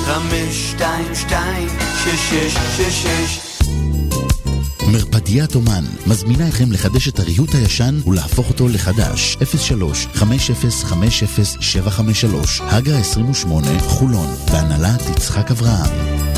מרפדיית אומן מזמינה אתכם לחדש את הריהוט הישן ולהפוך אותו לחדש. 03-5050-753 הגה 28 חולון, בהנהלת יצחק אברהם.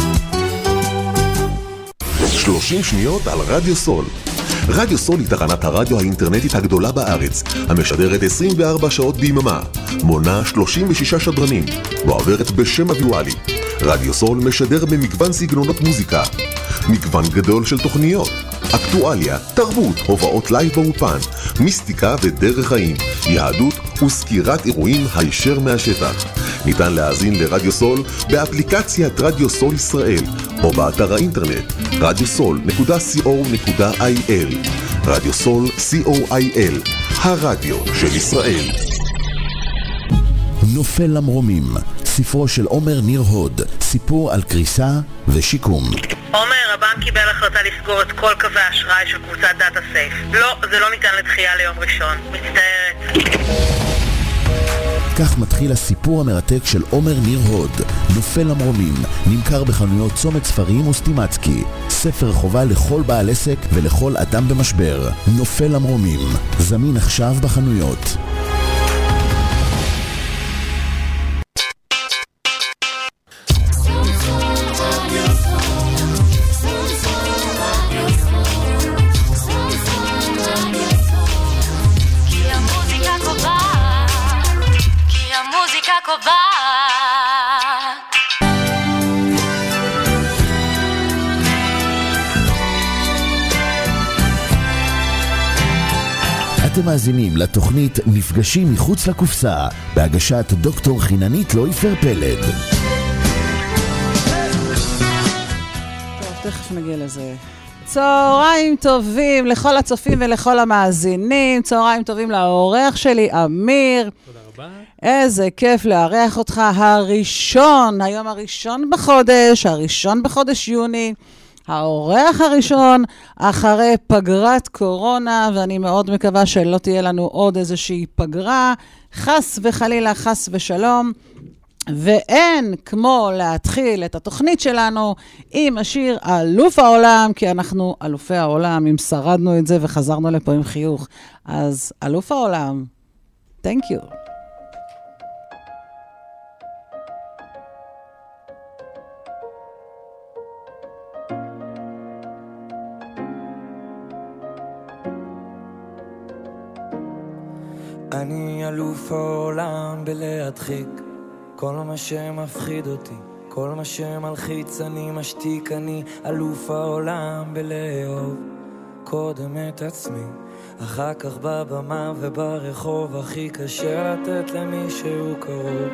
30 שניות על רדיו סול. רדיו סול היא תחנת הרדיו האינטרנטית הגדולה בארץ, המשדרת 24 שעות ביממה, מונה 36 שדרנים, ועוברת בשם הוויואלי. רדיו סול משדר במגוון סגנונות מוזיקה, מגוון גדול של תוכניות, אקטואליה, תרבות, הובאות לייב באופן, מיסטיקה ודרך חיים, יהדות וסקירת אירועים הישר מהשטח. ניתן להאזין לרדיו סול באפליקציית רדיו סול ישראל, או באתר האינטרנט radiosol.co.il. רדיו סול co.il, הרדיו של ישראל. נופל למרומים, ספרו של עומר ניר הוד, סיפור על קריסה ושיקום. עומר, הבנק קיבל החלטה לסגור את כל קווי האשראי של קבוצת דאטה סייף. לא, זה לא ניתן לדחייה ליום ראשון. מצטערת. כך מתחיל הסיפור המרתק של עומר ניר הוד, נופל למרומים, נמכר בחנויות צומת ספרים וסטימצקי. ספר חובה לכל בעל עסק ולכל אדם במשבר. נופל למרומים, זמין עכשיו בחנויות. אתם מאזינים לתוכנית מפגשים מחוץ לקופסה, בהגשת דוקטור חיננית לויפר פלד. טוב, תכף נגיע לזה. צהריים טובים לכל הצופים ולכל המאזינים, צהריים טובים לאורח שלי, אמיר. תודה רבה. איזה כיף לארח אותך, הראשון, היום הראשון בחודש יוני, האורח הראשון אחרי פגרת קורונה, ואני מאוד מקווה שלא תהיה לנו עוד איזושהי פגרה, חס וחלילה, חס ושלום. ואין כמו להתחיל את התוכנית שלנו עם השיר אלוף העולם, כי אנחנו אלופי העולם, אם שרדנו את זה וחזרנו לפה עם חיוך. אז אלוף העולם, thank you. אני אלוף העולם בלהדחיק כל מה שמפחיד אותי, כל מה שמלחיץ אני משתיק. אני אלוף העולם בלאהוב קודם את עצמי, אחר כך בבמה וברחוב הכי קשה לתת למישהו קרוב.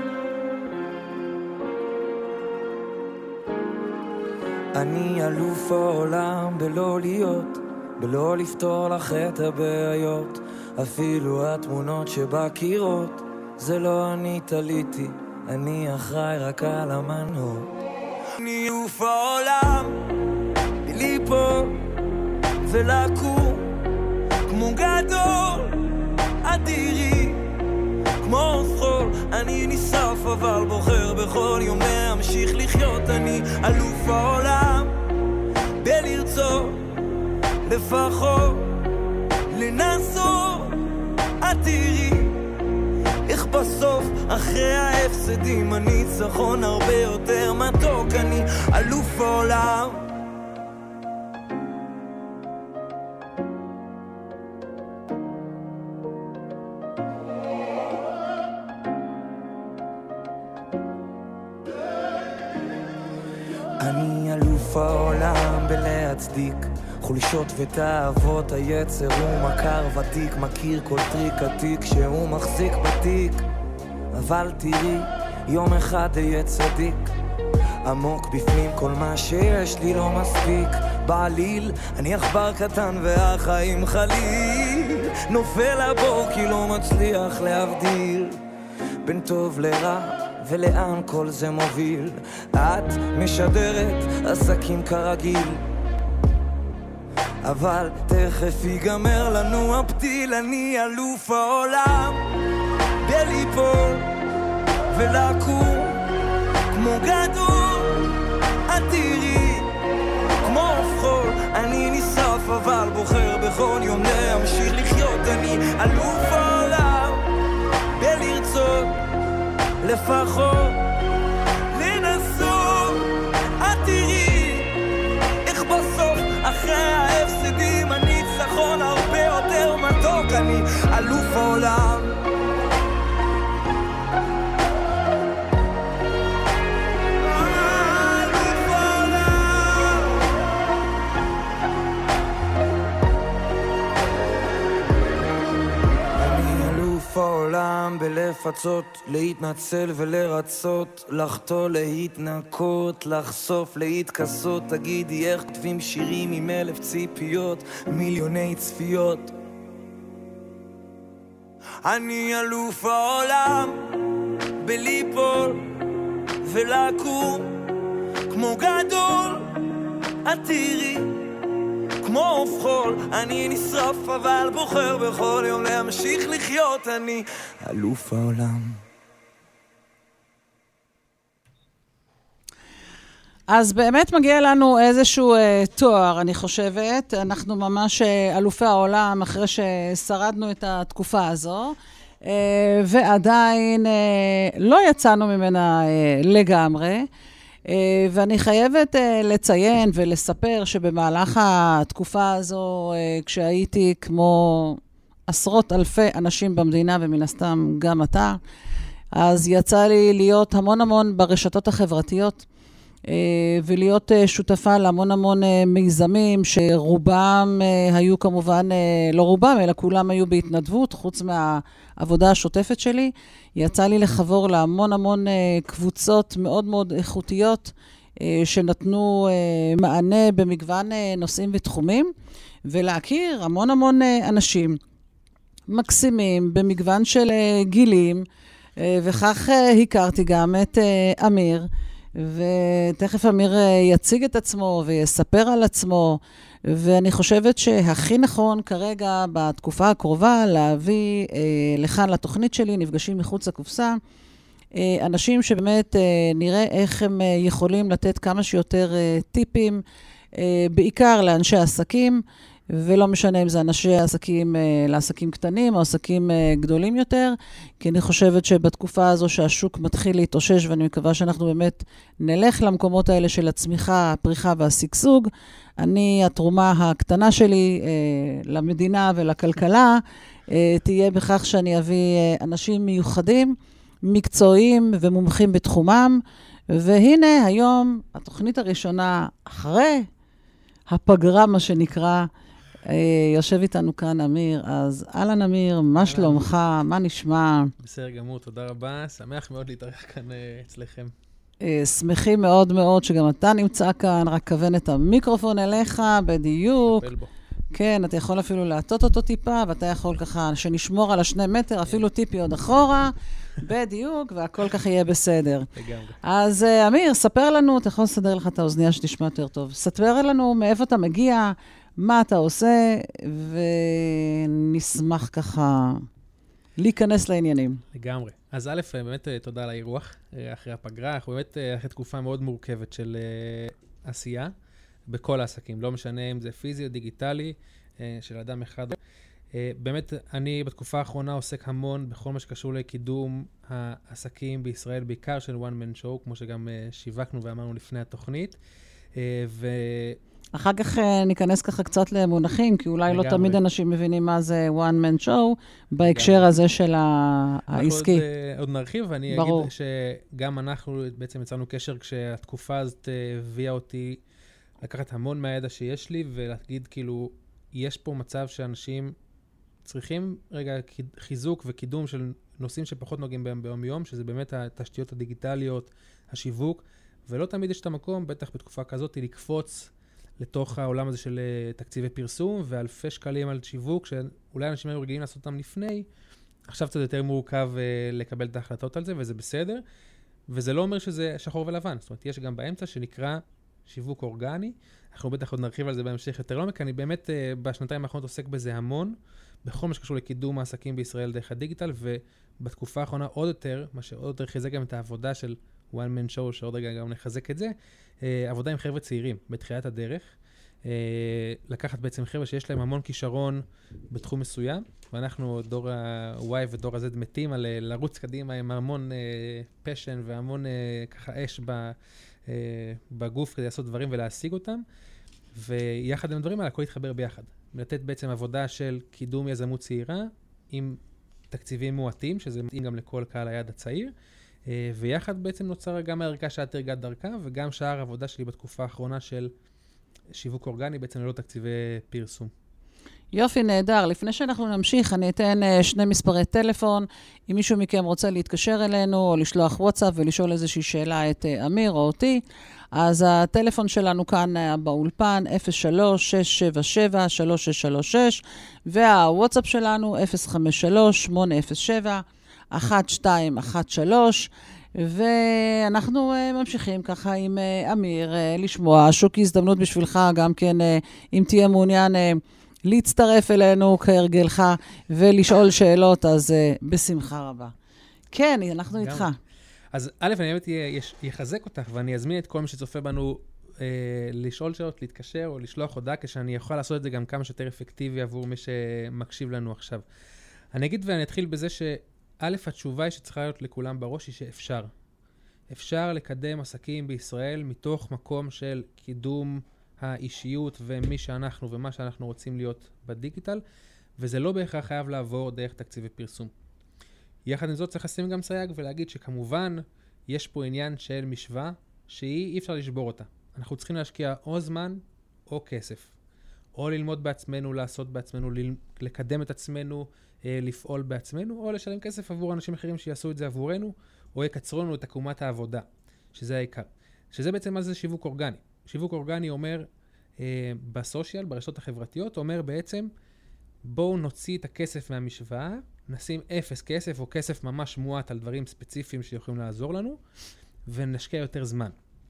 אני אלוף העולם בלא להיות, בלא לפתור לך את הבעיות, אפילו התמונות שבקירות זה לא אני תליתי, אני אחראי רק על המנות. אני אלוף העולם בליפול ולקום כמו גדול אדירי, כמו חול אני נשרף אבל בוחר בכל יום להמשיך לחיות. אני אלוף העולם בלרצות לפחות לנסות, תראי איך בסוף אחרי ההפסדים הניצחון הרבה יותר מתוק. אני אלוף העולם. אני אלוף העולם בלהצדיק חולשות ותאוות היצר, הוא מכר ותיק, מכיר כל טריק עתיק שהוא מחזיק בתיק. אבל תראי, יום אחד יהיה צדיק, עמוק בפנים כל מה שיש לי לא מספיק. בעליל, אני אחבר קטן והחיים חליל, נופל הבור כי לא מצליח להבדיל בין טוב לרע ולאן כל זה מוביל. את משדרת עסקים כרגיל, אבל תכף ייגמר לנו הפתיל. אני אלוף העולם בליפול ולקום כמו גדול את תראי כמו אופחול, אני נשרף אבל בוחר בכל יום להמשיך לחיות. אני אלוף העולם בלרצות לפחות לנסות. את תראי איך בסוף אחרי ההפסדים הניצחון הרבה יותר מתוק. אני אלוף העולם. העולם בלפצות, להתנצל ולרצות, לחתול להתנקות, לחשוף להתכסות. תגידי איך כתבים שירים עם 1000 ציפיות, מיליוני צפיות. אני אלוף העולם בליפול ולקום כמו גדול. את תראי כמו אופחול, אני נשרף אבל בוחר בכל יום להמשיך לחיות. אני אלוף העולם. אז באמת מגיע לנו איזשהו תואר, אני חושבת. אנחנו ממש אלופי העולם אחרי ששרדנו את התקופה הזו, ועדיין לא יצאנו ממנה לגמרי. ואני חייבת לציין ולספר שבמהלך התקופה הזו, כשהייתי כמו עשרות אלפי אנשים במדינה, ומן הסתם גם אתה, אז יצא לי להיות המון המון ברשתות החברתיות, ולהיות שותפה להמון המון מיזמים, שרובם היו כמובן, לא רובם, אלא כולם היו בהתנדבות, חוץ מהעבודה השוטפת שלי. יצא לי לחבור להמון המון קבוצות מאוד מאוד איכותיות, שנתנו מענה במגוון נושאים ותחומים, ולהכיר המון המון אנשים מקסימים במגוון של גילים, וכך הכרתי גם את אמיר, ותכף אמיר יציג את עצמו ויספר על עצמו, ואני חושבת שהכי נכון כרגע בתקופה הקרובה להביא לכאן לתוכנית שלי, נפגשים מחוץ לקופסה, אנשים שבאמת נראה איך הם יכולים לתת כמה שיותר טיפים, בעיקר לאנשי עסקים, ולא משנה אם זה אנשי עסקים לעסקים קטנים או עסקים גדולים יותר, כי אני חושבת שבתקופה הזו שהשוק מתחיל להתאושש, ואני מקווה שאנחנו באמת נלך למקומות האלה של הצמיחה, הפריחה והסגסוג. התרומה הקטנה שלי למדינה ולכלכלה תהיה בכך שאני אביא אנשים מיוחדים, מקצועיים ומומחים בתחומם. והנה היום התוכנית הראשונה אחרי הפגרה, מה שנקרא, יושב איתנו כאן אמיר. אז אהלן אמיר, מה שלומך? מה נשמע? בסדר גמור, תודה רבה. שמח מאוד להתארח כאן אצלכם. שמחים מאוד מאוד שגם אתה נמצא כאן, רק כוון את המיקרופון אליך בדיוק. נטפל בו. כן, אתה יכול אפילו להטות אותו טיפה, ואתה יכול ככה שנשמור על 2 מטר, אפילו טיפי עוד אחורה, בדיוק, והכל ככה יהיה בסדר. לגמרי. אז אמיר, ספר לנו, אתה יכול לסדר לך את האוזנייה שתשמע יותר טוב. ספר לנו מאיפה אתה מגיע, מה אתה עושה, ונשמח ככה להיכנס לעניינים. לגמרי. אז א', באמת תודה על האירוח אחרי הפגרה. אנחנו באמת אחרי תקופה מאוד מורכבת של עשייה בכל העסקים. לא משנה אם זה פיזי או דיגיטלי של אדם אחד. באמת, אני בתקופה האחרונה עוסק המון בכל מה שקשור לקידום העסקים בישראל, בעיקר של one man show, כמו שגם שיווקנו ואמרנו לפני התוכנית. אחר כך ניכנס ככה קצת למונחים, כי אולי לא תמיד אנשים מבינים מה זה one man show, בהקשר הזה של העסקי. עוד נרחיב, ואני אגיד שגם אנחנו בעצם יצרנו קשר כשהתקופה הזאת הביאה אותי לקחת המון מהידע שיש לי, ולהגיד כאילו, יש פה מצב שאנשים צריכים רגע חיזוק וקידום של נושאים שפחות נוגעים בהם ביום יום, שזה באמת התשתיות הדיגיטליות, השיווק, ולא תמיד יש את המקום, בטח בתקופה כזאת, לקפוץ לתוך העולם הזה של תקציבי פרסום, ואלפי שקלים על שיווק, שאולי אנשים היו רגילים לעשות אותם לפני, עכשיו קצת יותר מורכב לקבל את ההחלטות על זה, וזה בסדר, וזה לא אומר שזה שחור ולבן, זאת אומרת, יש גם באמצע שנקרא שיווק אורגני, אנחנו בטח עוד נרחיב על זה בהמשך יותר לעומק, אני באמת בשנתיים האחרונות עוסק בזה המון, בכל מה שקשור לקידום העסקים בישראל דרך הדיגיטל, ובתקופה האחרונה עוד יותר, מה שעוד יותר חיזק גם את העבודה של one man show, שעוד רגע גם נחזק את זה, עבודה עם חבר'ה צעירים בתחילת הדרך, לקחת בעצם חבר'ה שיש להם המון כישרון בתחום מסוים, ואנחנו דור ה-Y ודור ה-Z מתים על לרוץ קדימה עם המון פשן והמון ככה אש בגוף כדי לעשות דברים ולהשיג אותם, ויחד עם הדברים האלה, הכל יתחבר ביחד. לתת בעצם עבודה של קידום יזמות צעירה, עם תקציבים מועטים, שזה מתאים גם לכל קהל היד הצעיר, ויחד בעצם נוצר גם הערכה שאת הרגעת דרכה, וגם שאר העבודה שלי בתקופה האחרונה של שיווק אורגני, בעצם ללא תקציבי פרסום. יופי, נהדר. לפני שאנחנו נמשיך, אני אתן 2 מספרי טלפון. אם מישהו מכם רוצה להתקשר אלינו, או לשלוח וואטסאפ ולשאול איזושהי שאלה את אמיר או אותי, אז הטלפון שלנו כאן באולפן, 03-677-3636, והוואטסאפ שלנו, 053-807-1213, ואנחנו ממשיכים ככה עם אמיר לשמוע. שוק הזדמנות בשבילך, גם כן, אם תהיה מעוניין להצטרף אלינו כהרגלך ולשאול שאלות, אז בשמחה רבה. כן, אנחנו איתך. אז א', אני באמת יחזק אותך, ואני אזמין את כל מי שצופה בנו לשאול שאלות, להתקשר או לשלוח הודעה, כשאני יכול לעשות את זה גם כמה שיותר אפקטיבי עבור מי שמקשיב לנו עכשיו. אני אגיד ואני אתחיל בזה שא', התשובה היא שצריכה להיות לכולם בראש היא שאפשר. אפשר לקדם עסקים בישראל מתוך מקום של קידום האישיות ומי שאנחנו ומה שאנחנו רוצים להיות בדיגיטל, וזה לא בהכרח חייב לעבור דרך תקציבי פרסום. יחד עם זאת צריך לשים גם סייג ולהגיד שכמובן יש פה עניין של משוואה שאי אפשר לשבור אותה. אנחנו צריכים להשקיע או זמן או כסף. או ללמוד בעצמנו, לעשות בעצמנו, לקדם את עצמנו, לפעול בעצמנו, או לשלם כסף עבור אנשים אחרים שיעשו את זה עבורנו, או יקצרו לנו את עקומת העבודה, שזה העיקר. שזה בעצם מה זה שיווק אורגני. שיווק אורגני אומר בסושיאל, ברשתות החברתיות, אומר בעצם בואו נוציא את הכסף מהמשוואה, נשים 0 כסף או כסף ממש מועט על דברים ספציפיים שיכולים לעזור לנו, ונשקיע יותר זמן.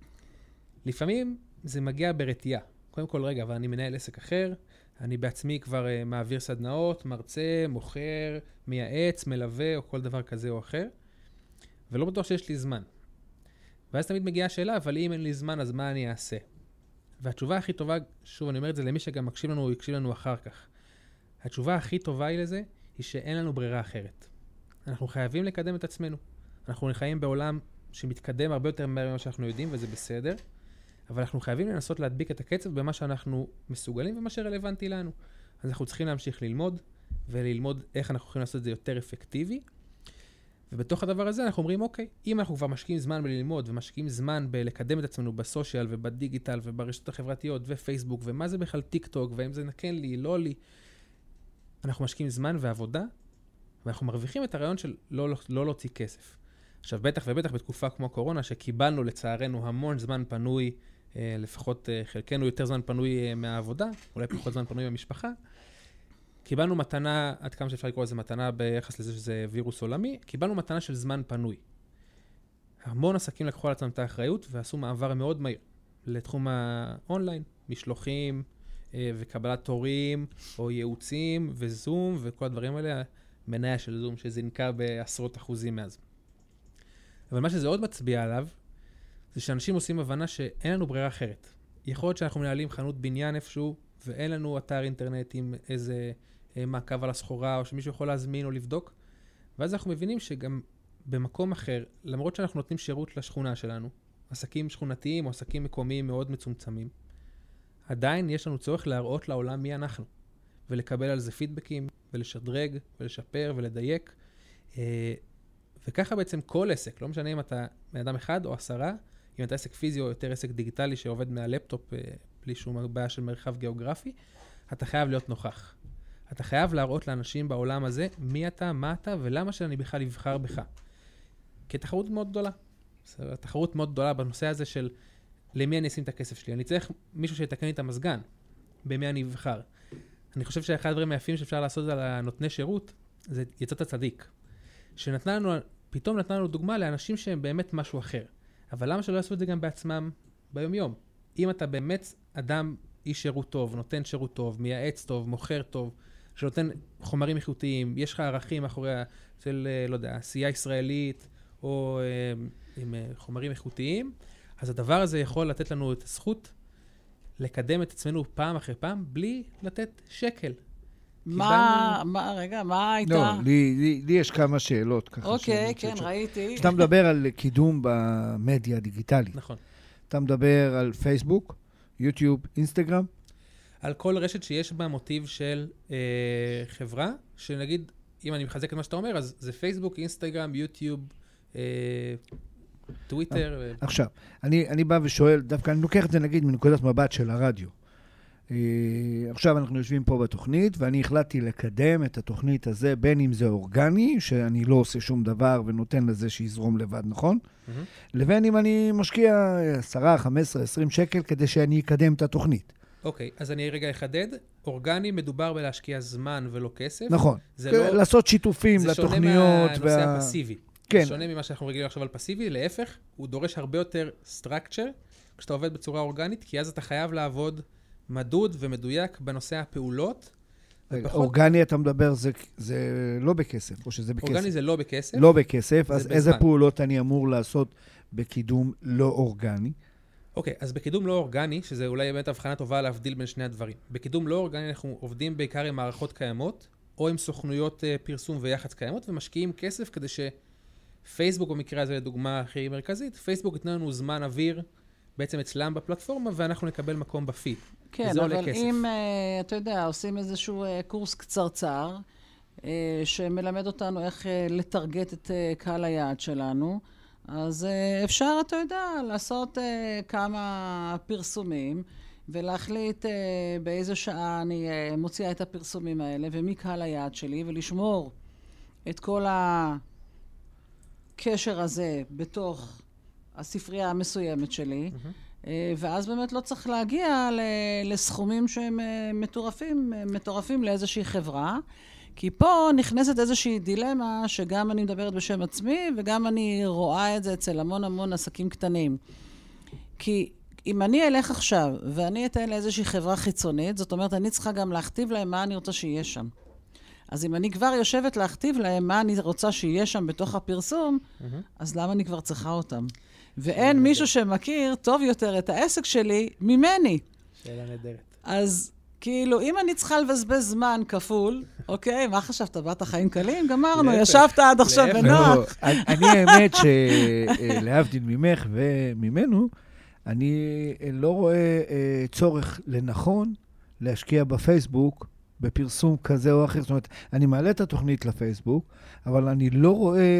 לפעמים זה מגיע ברתיעה. קודם כל, רגע, אבל אני מנהל עסק אחר, אני בעצמי כבר מעביר סדנאות, מרצה, מוכר, מייעץ, מלווה או כל דבר כזה או אחר, ולא בטוח שיש לי זמן. ואז תמיד מגיעה השאלה, אבל אם אין לי זמן, אז מה אני אעשה? והתשובה הכי טובה, שוב, אני אומר את זה למי שגם מקשיב לנו או יקשיב לנו אחר כך. התשובה הכי טובה היא לזה, היא שאין לנו ברירה אחרת. אנחנו חייבים לקדם את עצמנו. אנחנו חיים בעולם שמתקדם הרבה יותר מהר ממה שאנחנו יודעים, וזה בסדר. אבל אנחנו חייבים לנסות להדביק את הקצב במה שאנחנו מסוגלים ומה שרלוונטי לנו. אז אנחנו צריכים להמשיך ללמוד, וללמוד איך אנחנו יכולים לעשות את זה יותר אפקטיבי. ובתוך הדבר הזה אנחנו אומרים, אוקיי, אם אנחנו כבר משקיעים זמן בללמוד, ומשקיעים זמן בלקדם את עצמנו בסושיאל ובדיגיטל וברשתות החברתיות ופייסבוק, ומה זה בכלל טיק טוק, ואם זה נקן לי, לא לי, אנחנו משקיעים זמן ועבודה, ואנחנו מרוויחים את הרעיון של לא להוציא כסף. עכשיו, בטח ובטח בתקופה כמו הקורונה, שקיבלנו לצערנו המון זמן פנוי, לפחות חלקנו יותר זמן פנוי מהעבודה, אולי פחות זמן פנוי במשפחה, קיבלנו מתנה, עד כמה שאפשר לקרוא לזה מתנה ביחס לזה שזה וירוס עולמי, קיבלנו מתנה של זמן פנוי. המון עסקים לקחו על עצמם את האחריות, ועשו מעבר מאוד מהיר לתחום האונליין, משלוחים וקבלת תורים, או ייעוצים וזום, וכל הדברים האלה, מניה של זום שזינקה בעשרות אחוזים מאז. אבל מה שזה עוד מצביע עליו, זה שאנשים עושים הבנה שאין לנו ברירה אחרת. יכול להיות שאנחנו מנהלים חנות בניין איפשהו, ואין לנו אתר אינטרנט עם איזה מעקב על הסחורה, או שמישהו יכול להזמין או לבדוק. ואז אנחנו מבינים שגם במקום אחר, למרות שאנחנו נותנים שירות לשכונה שלנו, עסקים שכונתיים או עסקים מקומיים מאוד מצומצמים, עדיין יש לנו צורך להראות לעולם מי אנחנו, ולקבל על זה פידבקים, ולשדרג, ולשפר, ולדייק. וככה בעצם כל עסק, לא משנה אם אתה מאדם אחד או 10, אם אתה עסק פיזי או יותר עסק דיגיטלי שעובד מהלפטופ בלי שום בעיה של מרחב גיאוגרפי, אתה חייב להיות נוכח. אתה חייב להראות לאנשים בעולם הזה מי אתה, מה אתה ולמה שאני בכלל אבחר בך. כי תחרות מאוד גדולה. תחרות מאוד גדולה בנושא הזה של למי אני אשים את הכסף שלי. אני צריך מישהו שיתקן לי את המזגן, במי אני אבחר. אני חושב שאחד הדברים היפים שאפשר לעשות על הנותני שירות, זה יצאת צדיק. פתאום נתנה לנו דוגמה לאנשים שהם באמת משהו אחר. אבל למה שלא יעשו את זה גם בעצמם ביום-יום? אם אתה באמת אדם איש שירות טוב, נותן שירות טוב, מייעץ טוב, מוכר טוב, שנותן חומרים איכותיים, יש לך ערכים מאחורי של, לא יודע, עשייה ישראלית, או עם חומרים איכותיים, אז הדבר הזה יכול לתת לנו את הזכות לקדם את עצמנו פעם אחרי פעם, בלי לתת שקל. רגע, מה הייתה? לא, לי יש כמה שאלות ככה. אוקיי, כן, ראיתי. אתה מדבר על קידום במדיה הדיגיטלית. נכון. אתה מדבר על פייסבוק, יוטיוב, אינסטגרם? על כל רשת שיש בה מוטיב של חברה, שנגיד, אם אני מחזק את מה שאתה אומר, אז זה פייסבוק, אינסטגרם, יוטיוב, טוויטר. עכשיו, אני בא ושואל, דווקא אני לוקח את זה נגיד מנקודת מבט של הרדיו. עכשיו אנחנו יושבים פה בתוכנית, ואני החלטתי לקדם את התוכנית הזה, בין אם זה אורגני, שאני לא עושה שום דבר ונותן לזה שיזרום לבד, נכון? לבין אם אני משקיע 10, 15, 20 שקל כדי שאני אקדם את התוכנית. אוקיי, אז אני רגע אחדד. אורגני מדובר בלהשקיע זמן ולא כסף. נכון. לעשות שיתופים לתוכניות. זה שונה מהנושא הפסיבי. כן. שונה ממה שאנחנו רגילים עכשיו על פסיבי, להפך, הוא דורש הרבה יותר structure כשאתה עובד בצורה אורגנית, כי אז אתה חייב לעבוד מדוד ומדויק בנושא הפעולות. אורגני אתה מדבר, זה לא בכסף, או שזה בכסף? אורגני זה לא בכסף. לא בכסף, אז איזה פעולות אני אמור לעשות בקידום לא אורגני? אוקיי, אז בקידום לא אורגני, שזה אולי באמת הבחנה טובה להבדיל בין שני הדברים. בקידום לא אורגני אנחנו עובדים בעיקר עם מערכות קיימות, או עם סוכנויות פרסום ויח"צ קיימות, ומשקיעים כסף כדי שפייסבוק, במקרה הזה לדוגמה הכי מרכזית, פייסבוק ייתן לנו זמן אוויר בעצם אצלם בפלטפורמה, ואנחנו נקבל מקום בפיד. כן, אבל אם, אתה יודע, עושים איזשהו קורס קצרצר, שמלמד אותנו איך לטרגט את קהל היעד שלנו, אז אפשר, אתה יודע, לעשות כמה פרסומים, ולהחליט באיזו שעה אני מוציאה את הפרסומים האלה, ומי קהל היעד שלי, ולשמור את כל הקשר הזה בתוך הספרייה המסוימת שלי, ואז באמת לא צריך להגיע לסכומים שהם מטורפים לאיזושהי חברה, כי פה נכנסת איזושהי דילמה שגם אני מדברת בשם עצמי, וגם אני רואה את זה אצל המון עסקים קטנים. כי אם אני אלך עכשיו, ואני אתן לאיזושהי חברה חיצונית, זאת אומרת, אני צריכה גם להכתיב להם מה אני רוצה שיהיה שם. אז אם אני כבר יושבת להכתיב להם מה אני רוצה שיהיה שם בתוך הפרסום, אז למה אני כבר צריכה אותם? ואין מישהו שמכיר טוב יותר את העסק שלי ממני. שאלה נהדרת. אז כאילו, אם אני צריכה לבזבז זמן כפול, אוקיי, מה חשבת? באת חיים קלים? גמרנו, ישבת עד עכשיו בנוח. אני האמת שלהבדיל ממך וממנו, אני לא רואה צורך לנכון להשקיע בפייסבוק, בפרסום כזה או אחר. זאת אומרת, אני מעלה את התוכנית לפייסבוק, אבל אני לא רואה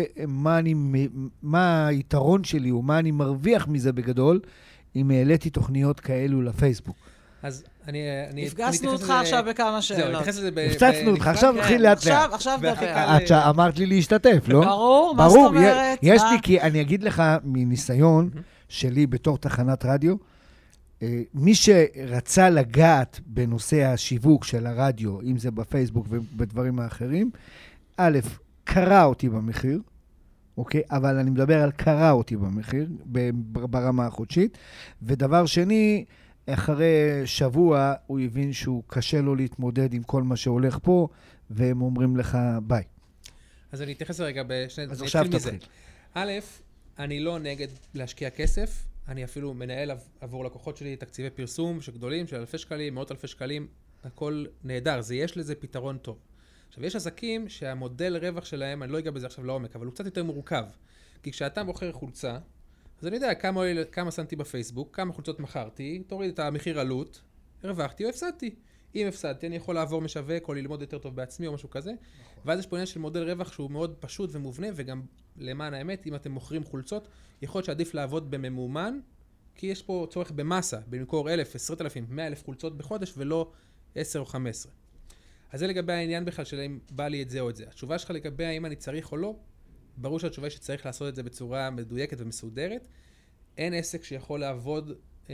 מה היתרון שלי ומה אני מרוויח מזה בגדול, אם העליתי תוכניות כאלו לפייסבוק. אז אני הפגסנו אותך עכשיו בכמה שאלות. זהו, נתייחס לזה הפצצנו אותך, עכשיו מתחיל לאט לאט. עכשיו דבר. את אמרת לי להשתתף, לא? ברור, מה זאת אומרת? יש לי, כי אני אגיד לך מניסיון שלי בתור תחנת רדיו, מי שרצה לגעת בנושא השיווק של הרדיו, אם זה בפייסבוק ובדברים האחרים, א', קרא אותי במחיר, אוקיי? אבל אני מדבר על קרא אותי במחיר, ברמה החודשית. ודבר שני, אחרי שבוע הוא הבין שהוא קשה לו להתמודד עם כל מה שהולך פה, והם אומרים לך ביי. אז אני אתייחס רגע בשני... אז עכשיו תתחיל. א', אני לא נגד להשקיע כסף, אני אפילו מנהל עבור לקוחות שלי תקציבי פרסום שגדולים, של אלפי שקלים, מאות אלפי שקלים, הכל נהדר, יש לזה פתרון טוב. עכשיו, יש עסקים שהמודל רווח שלהם, אני לא אגע בזה עכשיו לעומק, אבל הוא קצת יותר מורכב. כי כשאתה בוחר חולצה, אז אני יודע כמה שמתי בפייסבוק, כמה חולצות מכרתי, תוריד את המחיר עלות, הרווחתי או הפסדתי. אם הפסדתי, אני יכול לעבור משווק או ללמוד יותר טוב בעצמי או משהו כזה. ואז יש פה עניין של מודל רווח שהוא מאוד פשוט ומובנה, וגם למען האמת, אם אתם מוכרים חולצות, יכול להיות שעדיף לעבוד בממומן, כי יש פה צורך במסה, במקור 1,000, 10,000, 100,000 חולצות בחודש, ולא 10 או 15. אז זה לגבי העניין בכלל של אם בא לי את זה או את זה. התשובה שלך לגבי האם אני צריך או לא, ברור שהתשובה היא שצריך לעשות את זה בצורה מדויקת ומסודרת. אין עסק שיכול לעבוד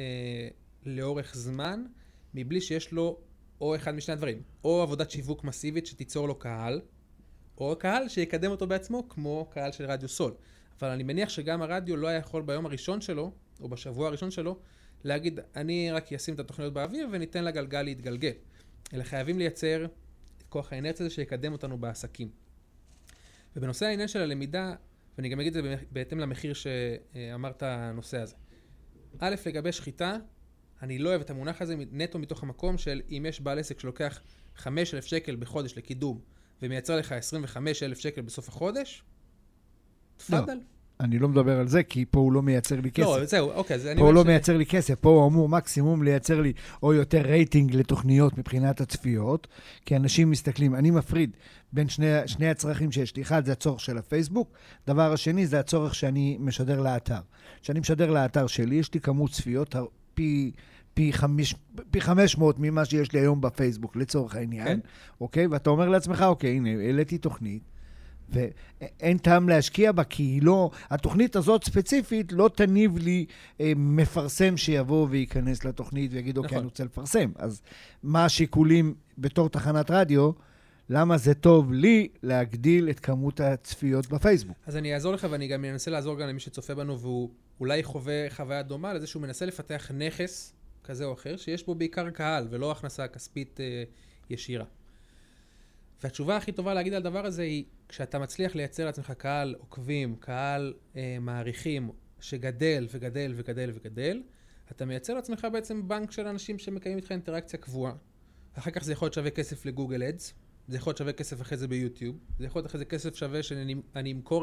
לאורך זמן, מבלי שיש לו או אחד משני הדברים. או עבודת שיווק מסיבית שתיצור לו קהל, או קהל שיקדם אותו בעצמו, כמו קהל של רדיו סול. אבל אני מניח שגם הרדיו לא יכול ביום הראשון שלו, או בשבוע הראשון שלו, להגיד, אני רק אשים את התוכניות באוויר וניתן לגלגל להתגלגל. אלא חייבים לייצר את כוח האנרציה הזה שיקדם אותנו בעסקים. ובנושא העניין של הלמידה, ואני גם אגיד את זה בהתאם למחיר שאמרת הנושא הזה. א', לגבי שחיטה, אני לא אוהב את המונח הזה נטו מתוך המקום של אם יש בעל עסק שלוקח 5,000 שקל בחודש לקידום, ומייצר לך 25,000 שקל בסוף החודש, תפדל. אני לא מדבר על זה, כי פה הוא לא מייצר לי כסף. לא, זהו, אוקיי. פה הוא לא מייצר לי כסף, פה הוא אמור מקסימום לייצר לי או יותר רייטינג לתוכניות מבחינת הצפיות, כי אנשים מסתכלים, אני מפריד בין שני הצרכים שיש לי. אחד זה הצורך של הפייסבוק, דבר השני זה הצורך שאני משדר לאתר. כשאני משדר לאתר שלי, יש לי כמות צפיות פי 500 ממה שיש לי היום בפייסבוק, לצורך העניין, אוקיי? ואתה אומר לעצמך, אוקיי, הנה, העליתי תוכנית, ואין טעם להשקיע בה, כי לא, התוכנית הזאת ספציפית לא תניב לי מפרסם שיבוא וייכנס לתוכנית ויגיד, אוקיי, אני רוצה לפרסם. אז מה השיקולים בתור תחנת רדיו? למה זה טוב לי להגדיל את כמות הצפיות בפייסבוק? אז אני אעזור לך, ואני גם אנסה לעזור גם למי שצופה בנו, והוא אולי חווה חוויה דומה לזה שהוא מנסה לפתח נכס כזה או אחר, שיש בו בעיקר קהל, ולא הכנסה כספית ישירה. והתשובה הכי טובה להגיד על דבר הזה היא, כשאתה מצליח לייצר לעצמך קהל עוקבים, קהל מעריכים, שגדל וגדל וגדל וגדל, אתה מייצר לעצמך בעצם בנק של אנשים שמקיימים איתך אינטראקציה קבועה. אחר כך זה יכול להיות שווה כסף לגוגל אדס, זה יכול להיות שווה כסף אחרי זה ביוטיוב, זה יכול להיות אחרי זה כסף שווה שאני אמכור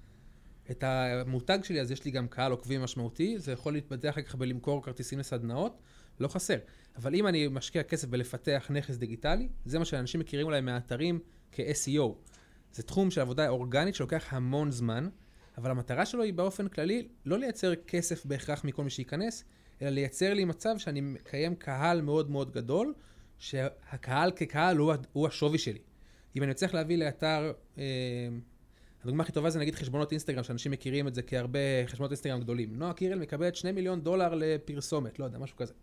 את המותג שלי, אז יש לי גם קהל עוקבים משמעותי, זה יכול להתבטא אחר כך בלמכור כרטיסים לסדנאות, לא חסר. אבל אם אני משקיע כסף בלפתח נכס דיגיטלי, זה מה שאנשים מכירים אולי מהאתרים כ-SEO. זה תחום של עבודה אורגנית שלוקח המון זמן, אבל המטרה שלו היא באופן כללי לא לייצר כסף בהכרח מכל מי שייכנס, אלא לייצר לי מצב שאני מקיים קהל מאוד מאוד גדול, שהקהל כקהל הוא השווי שלי. אם אני צריך להביא לאתר, הדוגמה הכי טובה זה נגיד חשבונות אינסטגרם, שאנשים מכירים את זה כהרבה חשבונות אינסטגרם גדולים. נועה קירל מקבלת $2 מיליון לפרסומת, לא יודע, משהו כזה.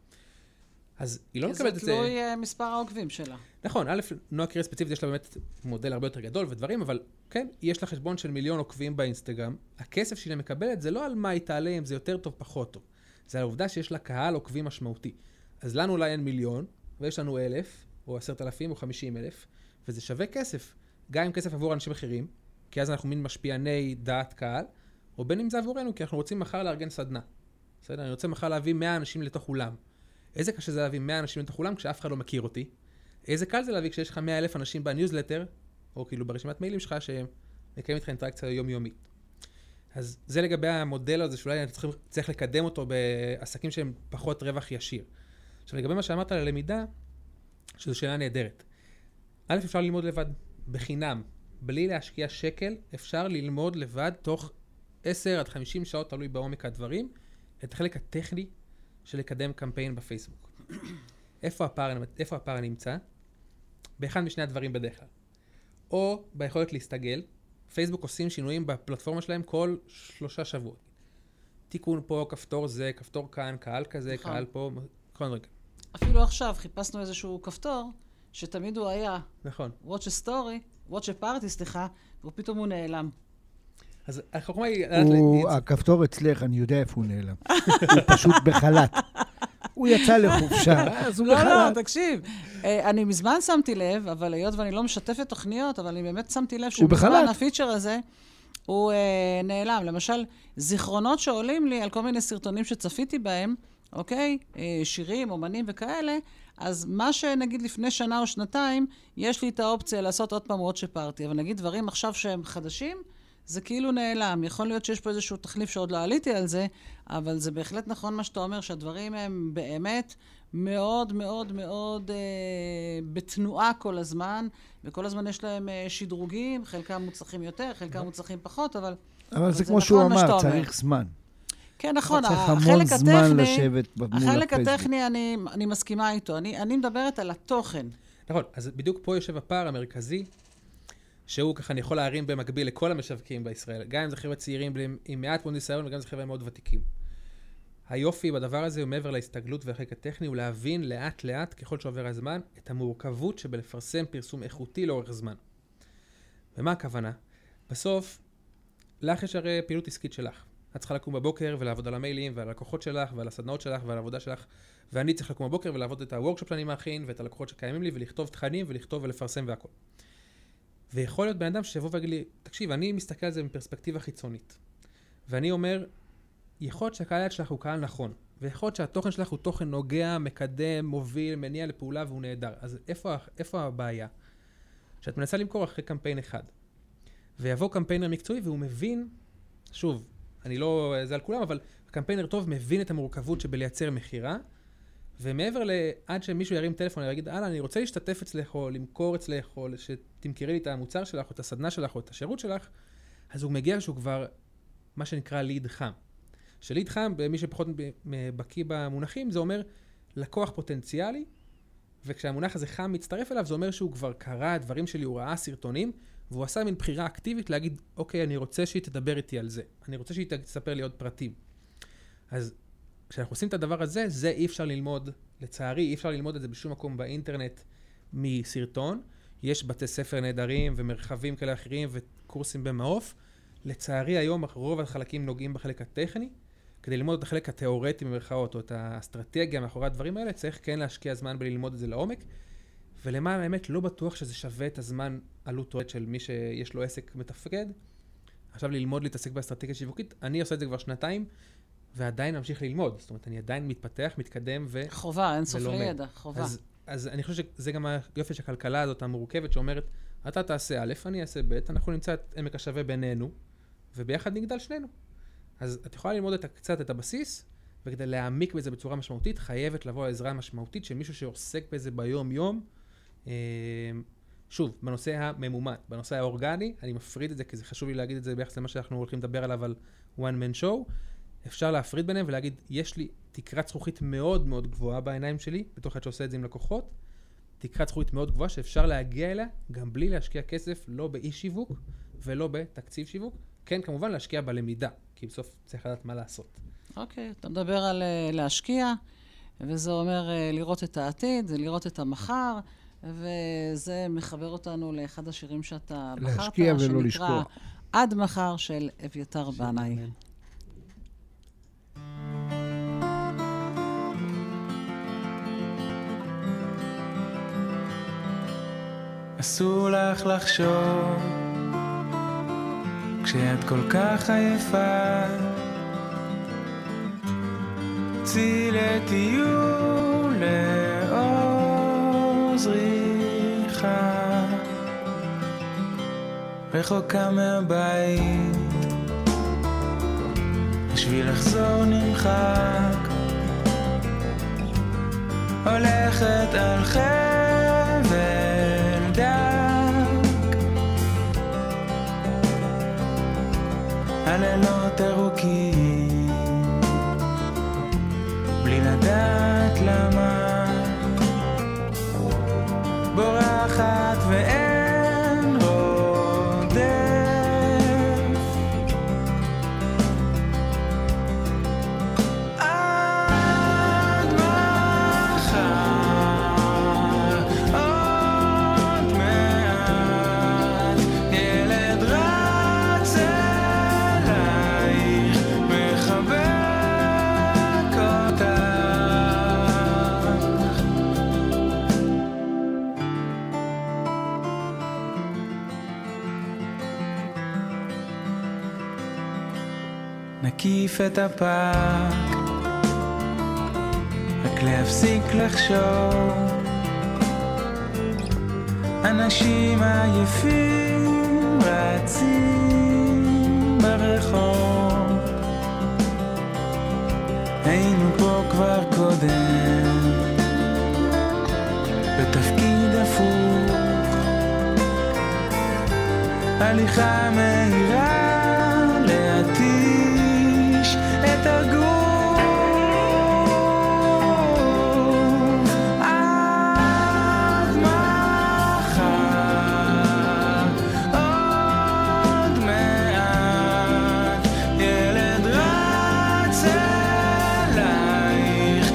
אז היא לא מקבלת את זה... זה תלוי מספר העוקבים שלה. נכון, א', נועה קירל ספציפית יש לה באמת מודל הרבה יותר גדול ודברים, אבל כן, יש לה חשבון של 1,000,000 עוקבים באינסטגרם. הכסף שהיא מקבלת זה לא על מה היא תעלה, אם זה יותר טוב, פחות טוב. זה העובדה שיש לה קהל עוקבים משמעותי. אז לנו אולי אין 1,000,000, ויש לנו 1,000, או 10,000, או 50,000, וזה שווה כסף. גם עם כסף עבור אנשים אחרים, כי אז אנחנו מין משפיעני דעת קהל, או בין אם זה עבורנו, כי אנחנו רוצים מחר לארגן סדנה. בסדר? אני רוצה מחר להביא 100 אנשים לתוך אולם. איזה קשה זה להביא 100 אנשים לתוך אולם כשאף אחד לא מכיר אותי? איזה קל זה להביא כשיש לך 100,000 אנשים בניוזלטר, או כאילו ברשימת מיילים שלך, שמקיים איתך אינטראקציה יומיומית. אז זה לגבי המודל הזה, שאולי אני צריך לקדם אותו בעסקים שהם פחות רווח ישיר. עכשיו, לגבי מה שאמרת על הלמידה, שזו שאלה נהדרת. א', אפשר ללמוד לבד, בחינם. בלי להשקיע שקל, אפשר ללמוד לבד תוך 10 עד 50 שעות, תלוי בעומק הדברים, את החלק הטכני של לקדם קמפיין בפייסבוק. איפה הפער נמצא? באחד משני הדברים בדרך כלל. או ביכולת להסתגל. פייסבוק עושים שינויים בפלטפורמה שלהם כל 3 שבועות. תיקון פה, כפתור זה, כפתור כאן, קהל כזה, קהל פה, כל רגע. אפילו עכשיו חיפשנו איזשהו כפתור, שתמיד הוא היה. נכון. watch a story, watch a party, סליחה, ופתאום הוא נעלם. אז החוכמה היא... הכפתור אצלך, אני יודע איפה הוא נעלם. הוא פשוט בחלט. הוא יצא לחופשה, אז הוא בחלט. לא, תקשיב. אני מזמן שמתי לב, אבל היות ואני לא משתפת תוכניות, אבל אני באמת שמתי לב שבזמן הפיצ'ר הזה, הוא נעלם. למשל, זיכרונות שעולים לי על כל מיני סרטונים שצפיתי בהם, אוקיי? שירים, אומנים וכאלה, אז מה שנגיד לפני שנה או שנתיים, יש לי את האופציה לעשות עוד פעם watch a party, אבל נגיד דברים עכשיו שהם חדשים, זה כאילו נעלם. יכול להיות שיש פה איזשהו תחליף שעוד לא עליתי על זה, אבל זה בהחלט נכון מה שאתה אומר, שהדברים הם באמת מאוד מאוד מאוד בתנועה כל הזמן, וכל הזמן יש להם שדרוגים, חלקם מוצלחים יותר, חלקם מוצלחים פחות, אבל זה כמו שהוא אמר, צריך זמן. כן, נכון. צריך המון זמן לשבת מול הפייסבוק. החלק הטכני, אני מסכימה איתו. אני מדברת על התוכן. נכון, אז בדיוק פה יושב הפער המרכזי, שהוא ככה אני יכול להרים במקביל לכל המשווקים בישראל, גם אם זה חבר'ה צעירים עם מעט מאוד ניסיון, וגם אם זה חבר'ה מאוד ותיקים. היופי בדבר הזה הוא מעבר להסתגלות והחלק הטכני, הוא להבין לאט לאט, ככל שעובר הזמן, את המורכבות שבלפרסם פרסום איכותי לאורך זמן. ומה הכוונה? בסוף, לך יש הרי פעילות עסקית שלך. את צריכה לקום בבוקר ולעבוד על המיילים ועל הלקוחות שלך ועל הסדנאות שלך ועל העבודה שלך, ואני צריך לקום בבוקר ולעבוד את הוורקשופ שאני מכין ואת הלקוחות שקיימים לי ולכתוב תכנים ולכתוב ולפרסם והכל. ויכול להיות בן אדם שיבוא ויגיד לי, תקשיב, אני מסתכל על זה מפרספקטיבה חיצונית. ואני אומר, יכול להיות שהקהל שלך הוא קהל נכון, ויכול להיות שהתוכן שלך הוא תוכן נוגע, מקדם, מוביל, מניע לפעולה והוא נהדר. אז איפה הבעיה? שאת מנסה למכור אחרי קמפיין אחד, ויבוא קמפיינר מקצועי והוא מבין, שוב, אני לא, זה על כולם, אבל הקמפיינר טוב מבין את המורכבות שבלייצר מחירה, ומעבר לעד שמישהו ירים טלפון ויגיד, אני רוצה להשתתף אצלך או למכור אצלך, או שתמכרי לי את המוצר שלך, או את הסדנה שלך, או את השירות שלך, אז הוא מגיע שהוא כבר, מה שנקרא ליד חם. שליד חם, במי שפחות בקיא במונחים, זה אומר לקוח פוטנציאלי, וכשהמונח הזה חם מצטרף אליו, זה אומר שהוא כבר קרא דברים שלי, הוא ראה סרטונים, והוא עשה מין בחירה אקטיבית להגיד, אוקיי, אני רוצה שהיא תדבר איתי על זה. אני רוצה שהיא תספר לי עוד פרטים. אז כשאנחנו עושים את הדבר הזה, זה אי אפשר ללמוד, לצערי, אי אפשר ללמוד את זה בשום מקום באינטרנט מסרטון. יש בתי ספר נהדרים ומרחבים כאלה אחרים וקורסים במעוף. לצערי, היום רוב החלקים נוגעים בחלק הטכני. כדי ללמוד את החלק התיאורטי במרכאות, או את האסטרטגיה מאחורי הדברים האלה, צריך כן להשקיע זמן בללמוד את זה לעומק. ולמה האמת לא בטוח שזה שווה את הזמן עלות תועלת של מי שיש לו עסק מתפקד. עכשיו ללמוד להתעסק באסטרטגיה שיווקית, אני עושה את זה כבר 2 ועדיין ממשיך ללמוד. זאת אומרת, אני עדיין מתפתח, מתקדם ולומד. חובה, אין סוף לידע, חובה. אז אני חושב שזה גם היופי של הכלכלה הזאת המורכבת שאומרת, אתה תעשה א', אני אעשה ב', אנחנו נמצא את עמק השווה בינינו, וביחד נגדל שנינו. אז את יכולה ללמוד קצת את הבסיס, וכדי להעמיק בזה בצורה משמעותית, חייבת לבוא העזרה משמעותית של מישהו שעוסק בזה ביום-יום. שוב, בנושא הממומן, בנושא האורגני, אני מפריד את זה, כי זה חשוב לי להגיד את זה ביחס למה שאנחנו הולכים לדבר עליו על one man show. אפשר להפריד ביניהם ולהגיד, יש לי תקרת זכוכית מאוד מאוד גבוהה בעיניים שלי, בתור אחד שעושה את זה עם לקוחות, תקרת זכוכית מאוד גבוהה שאפשר להגיע אליה, גם בלי להשקיע כסף, לא באי שיווק ולא בתקציב שיווק. כן, כמובן להשקיע בלמידה, כי בסוף צריך לדעת מה לעשות. אוקיי, אתה מדבר על להשקיע, וזה אומר לראות את העתיד, זה לראות את המחר, וזה מחבר אותנו לאחד השירים שאתה בחרת, להשקיע ולא לשכוח. עד מחר של אביתר בנאי. אסור לך לחשוב כשאת כל כך עייפה, צאי לטיול לעוז ריחה, רחוקה מהבית, בשביל לחזור נמחק, הולכת על חבל דק, הלילות ארוכים, בלי לדעת למה, בורחת ואין רודף, עד מחר, עוד מעט, ילד רץ אלייך, מחבק אותך. נקיף את הפארק, רק להפסיק לחשוב, אנשים עייפים רצים ברחוב, היינו פה כבר קודם, בתפקיד הפוך, הליכה מהירה להתיש את הגוף, עד מחר, עוד מעט, ילד רץ אלייך,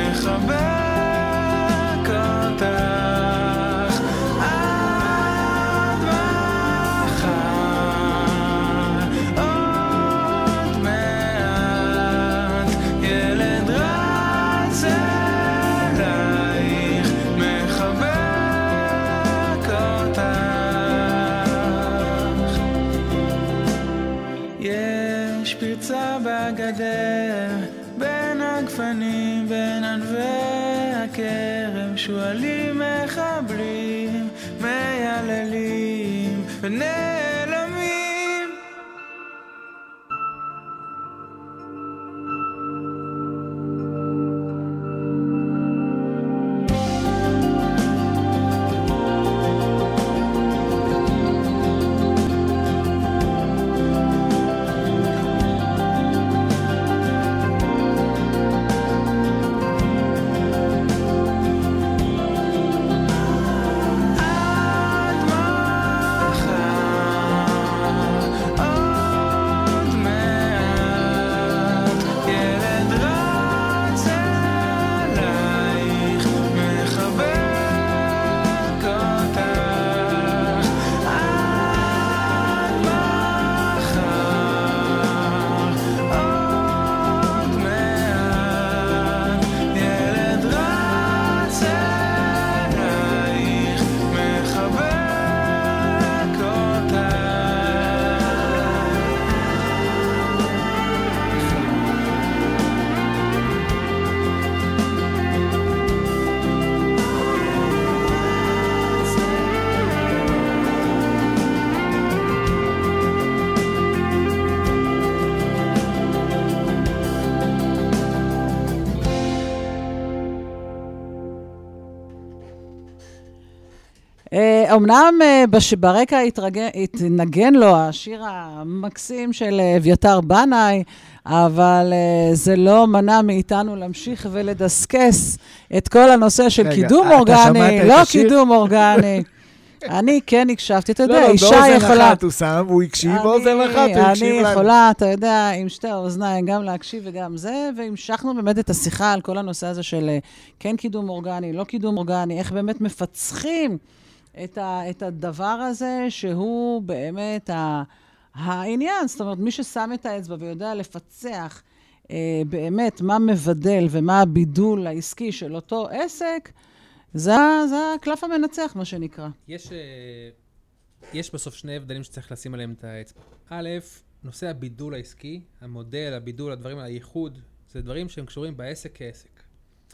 מחבק אותך, עד מחר, נעים בין ענבי הכרם, שואלים מחבלים, מייללים ונעלמים. אמנם ברקע התנגן לו השיר המקסים של אביתר בנאי, אבל זה לא מנע מאיתנו להמשיך ולדסקס את כל הנושא של קידום אורגני, לא קידום אורגני. אני כן הקשבתי, אתה יודע, אישה יכולה... באוזן אחת הוא שם, הוא הקשיב, באוזן אחת הוא הקשיב לנו. אני יכולה, אתה יודע, עם שתי האוזניים, גם להקשיב וגם זה, והמשכנו באמת את השיחה על כל הנושא הזה של כן קידום אורגני, לא קידום אורגני, איך באמת מפצחים את הדבר הזה, שהוא באמת העניין. זאת אומרת, מי ששם את האצבע ויודע לפצח באמת מה מבדל ומה הבידול העסקי של אותו עסק, זה הקלף המנצח, מה שנקרא. יש בסוף שני הבדלים שצריך לשים עליהם את האצבע. א', נושא הבידול העסקי, המודל, הבידול, הדברים, הייחוד, זה דברים שהם קשורים בעסק כעסק.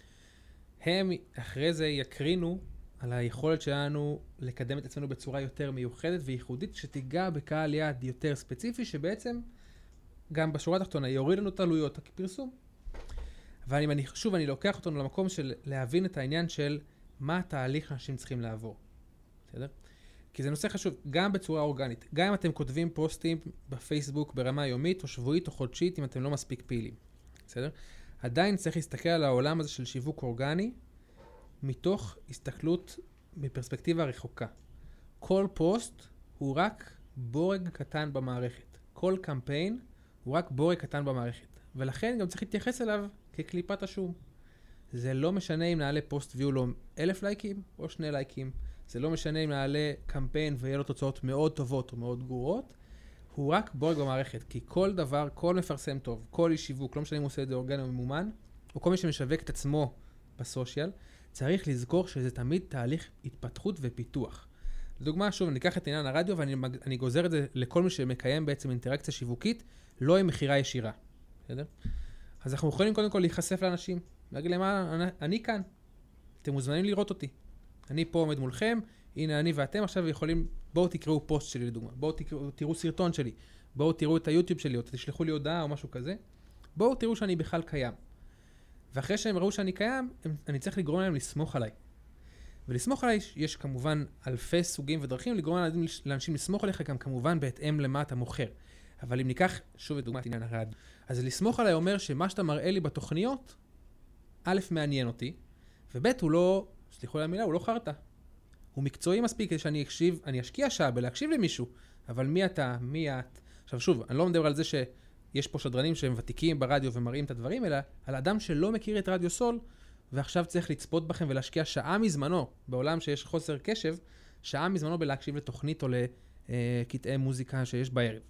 הם אחרי זה יקרינו על היכולת שלנו לקדם את עצמנו בצורה יותר מיוחדת וייחודית, שתיגע בקהל יעד יותר ספציפי, שבעצם גם בשורה התחתונה יוריד לנו את עלויות הפרסום. אבל אני לוקח אותנו למקום של להבין את העניין של מה התהליך שאנשים צריכים לעבור. בסדר? כי זה נושא חשוב, גם בצורה אורגנית. גם אם אתם כותבים פוסטים בפייסבוק ברמה יומית או שבועית או חודשית, אם אתם לא מספיק פעילים. בסדר? עדיין צריך להסתכל על העולם הזה של שיווק אורגני, מתוך הסתכלות בפרספקטיבה רחוקה. כל פוסט הוא רק בורג קטן במערכת. כל קמפיין הוא רק בורג קטן במערכת. ולכן גם צריך להתייחס אליו כקליפת השום. זה לא משנה אם נעלה פוסט ויהיו לו 1,000 לייקים או 2 לייקים. זה לא משנה אם נעלה קמפיין ויהיה לו תוצאות מאוד טובות או מאוד גרועות. הוא רק בורג במערכת. כי כל דבר, כל מפרסם טוב, כל איש שיווק, לא משנה אם הוא עושה את זה אורגני או ממומן, או כל מי שמשווק את עצמו בסושיאל, צריך לזכור שזה תמיד תהליך התפתחות ופיתוח. לדוגמה, שוב, אני אקח את עניין הרדיו ואני גוזר את זה לכל מי שמקיים בעצם אינטראקציה שיווקית, לא עם מחירה ישירה. בסדר? אז אנחנו יכולים קודם כל להיחשף לאנשים, להגיד להם, אני כאן, אתם מוזמנים לראות אותי. אני פה עומד מולכם, הנה אני ואתם עכשיו יכולים, בואו תקראו פוסט שלי לדוגמה, בואו תראו סרטון שלי, בואו תראו את היוטיוב שלי, או תשלחו לי הודעה או משהו כזה, בואו תראו שאני בכלל קיים. ואחרי שהם ראו שאני קיים, אני צריך לגרום להם לסמוך עליי. ולסמוך עליי יש כמובן אלפי סוגים ודרכים, לגרום לאנשים לסמוך עליך גם כמובן בהתאם למה אתה מוכר. אבל אם ניקח שוב את דוגמת עניין הרדיו, אז לסמוך עליי אומר שמה שאתה מראה לי בתוכניות, א', מעניין אותי, וב', הוא לא, סליחו לי המילה, הוא לא חרטה. הוא מקצועי מספיק כדי שאני אקשיב, אני אשקיע שעה בלהקשיב למישהו, אבל מי אתה, מי את? עכשיו שוב, אני לא מדבר על זה שיש פה שדרנים שהם ותיקים ברדיו ומראים את הדברים, אלא על אדם שלא מכיר את רדיו סול, ועכשיו צריך לצפות בכם ולהשקיע שעה מזמנו, בעולם שיש חוסר קשב, שעה מזמנו בלהקשיב לתוכנית או לקטעי מוזיקה שיש בערב.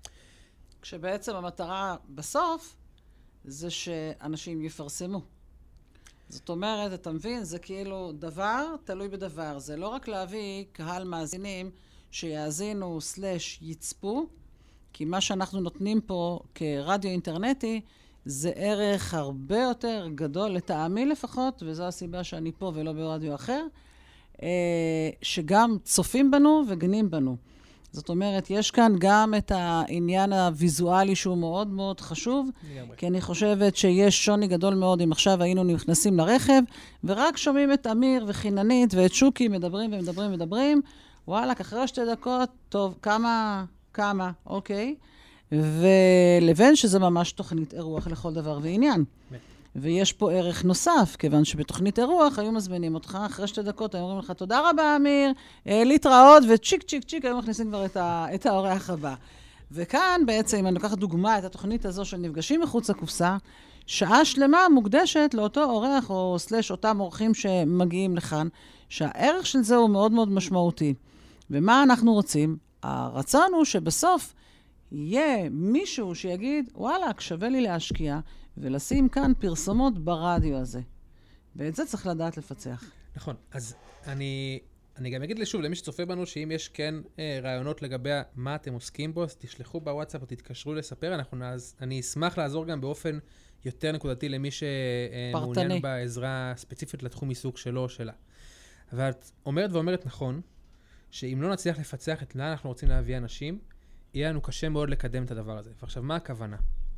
כשבעצם המטרה בסוף זה שאנשים יפרסמו. זאת אומרת, אתה מבין, זה כאילו דבר תלוי בדבר. זה לא רק להביא קהל מאזינים שיאזינו / יצפו, כי מה שאנחנו נותנים פה כרדיו אינטרנטי, זה ערך הרבה יותר גדול, לטעמי לפחות, וזו הסיבה שאני פה ולא ברדיו אחר, שגם צופים בנו וגנים בנו. זאת אומרת, יש כאן גם את העניין הוויזואלי שהוא מאוד מאוד חשוב, כי אני חושבת שיש שוני גדול מאוד אם עכשיו היינו נכנסים לרכב, ורק שומעים את אמיר וחיננית ואת שוקי מדברים ומדברים ומדברים, וואלה, אחרי 2 דקות, טוב, כמה, אוקיי. ולבין שזה ממש תוכנית אירוח לכל דבר ועניין. ויש פה ערך נוסף, כיוון שבתוכנית אירוח היו מזמינים אותך, אחרי 2 דקות היו אומרים לך, תודה רבה, אמיר, להתראות, וצ'יק, צ'יק, צ'יק, היו מכניסים כבר את האורח הבא. וכאן בעצם, אם אני לוקחת דוגמה, את התוכנית הזו של נפגשים מחוץ לקופסה, שעה שלמה מוקדשת לאותו אורח או סלש אותם אורחים שמגיעים לכאן, שהערך של זה הוא מאוד מאוד משמעותי. ומה אנחנו רוצים? הרצון הוא שבסוף יהיה מישהו שיגיד, וואלה, שווה לי להשקיע, ולשים כאן פרסומות ברדיו הזה. ואת זה צריך לדעת לפצח. נכון. אז אני גם אגיד שוב למי שצופה בנו, שאם יש כן רעיונות לגבי מה אתם עוסקים בו, אז תשלחו בוואטסאפ או תתקשרו לספר. אני אשמח לעזור גם באופן יותר נקודתי למי שמעוניין בעזרה ספציפית לתחום עיסוק שלו או שלה. ואת אומרת נכון, שאם לא נצליח לפצח את לאן אנחנו רוצים להביא אנשים, יהיה לנו קשה מאוד לקדם את הדבר הזה. ועכשיו, מה הכוונה?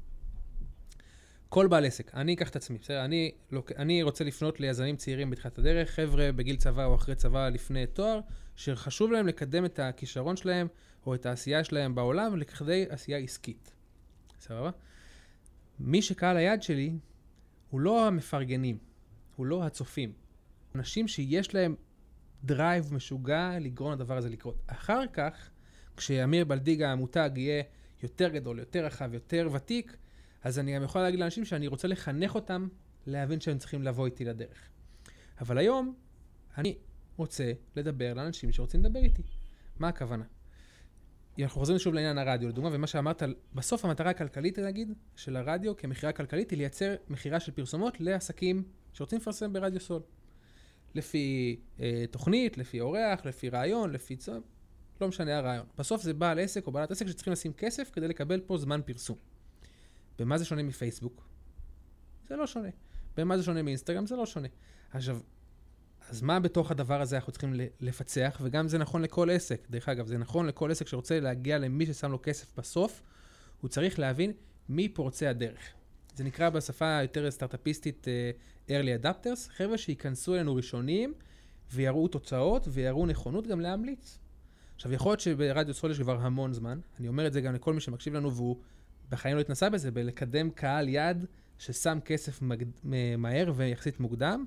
כל בעל עסק, אני אקח את עצמי, בסדר? אני רוצה לפנות ליזמים צעירים בתחילת הדרך, חבר'ה בגיל צבא או אחרי צבא לפני תואר, שחשוב להם לקדם את הכישרון שלהם או את העשייה שלהם בעולם לכדי עשייה עסקית. סבבה? מי שקהל היד שלי הוא לא המפרגנים, הוא לא הצופים. אנשים שיש להם דרייב משוגע לגרום לדבר הזה לקרות. אחר כך, כשאמיר בלדיגה המותג יהיה יותר גדול, יותר רחב, יותר ותיק, אז אני גם יכול להגיד לאנשים שאני רוצה לחנך אותם להבין שהם צריכים לבוא איתי לדרך. אבל היום אני רוצה לדבר לאנשים שרוצים לדבר איתי. מה הכוונה? אנחנו חוזרים שוב לעניין הרדיו, לדוגמה, ומה שאמרת, בסוף המטרה הכלכלית, נגיד, של הרדיו כמחירה כלכלית, היא לייצר מחירה של פרסומות לעסקים שרוצים לפרסם ברדיו סול. לפי תוכנית, לפי אורח, לפי רעיון, לפי צום, לא משנה הרעיון. בסוף זה בעל עסק או בעלת עסק שצריכים לשים כסף כדי לקבל פה זמן פרסום. במה זה שונה מפייסבוק? זה לא שונה. במה זה שונה מאינסטגרם? זה לא שונה. עכשיו, אז מה בתוך הדבר הזה אנחנו צריכים לפצח, וגם זה נכון לכל עסק. דרך אגב, זה נכון לכל עסק שרוצה להגיע למי ששם לו כסף בסוף, הוא צריך להבין מי פורצי הדרך. זה נקרא בשפה יותר סטארט-אפיסטית early adapters, חבר'ה שיכנסו אלינו ראשונים, ויראו תוצאות, ויראו נכונות גם להמליץ. עכשיו, יכול להיות שברדיו סול יש כבר המון זמן, אני אומר את זה גם לכל מי שמקשיב לנו, והוא בחיים לא התנסה בזה, בלקדם קהל יד ששם כסף מהר ויחסית מוקדם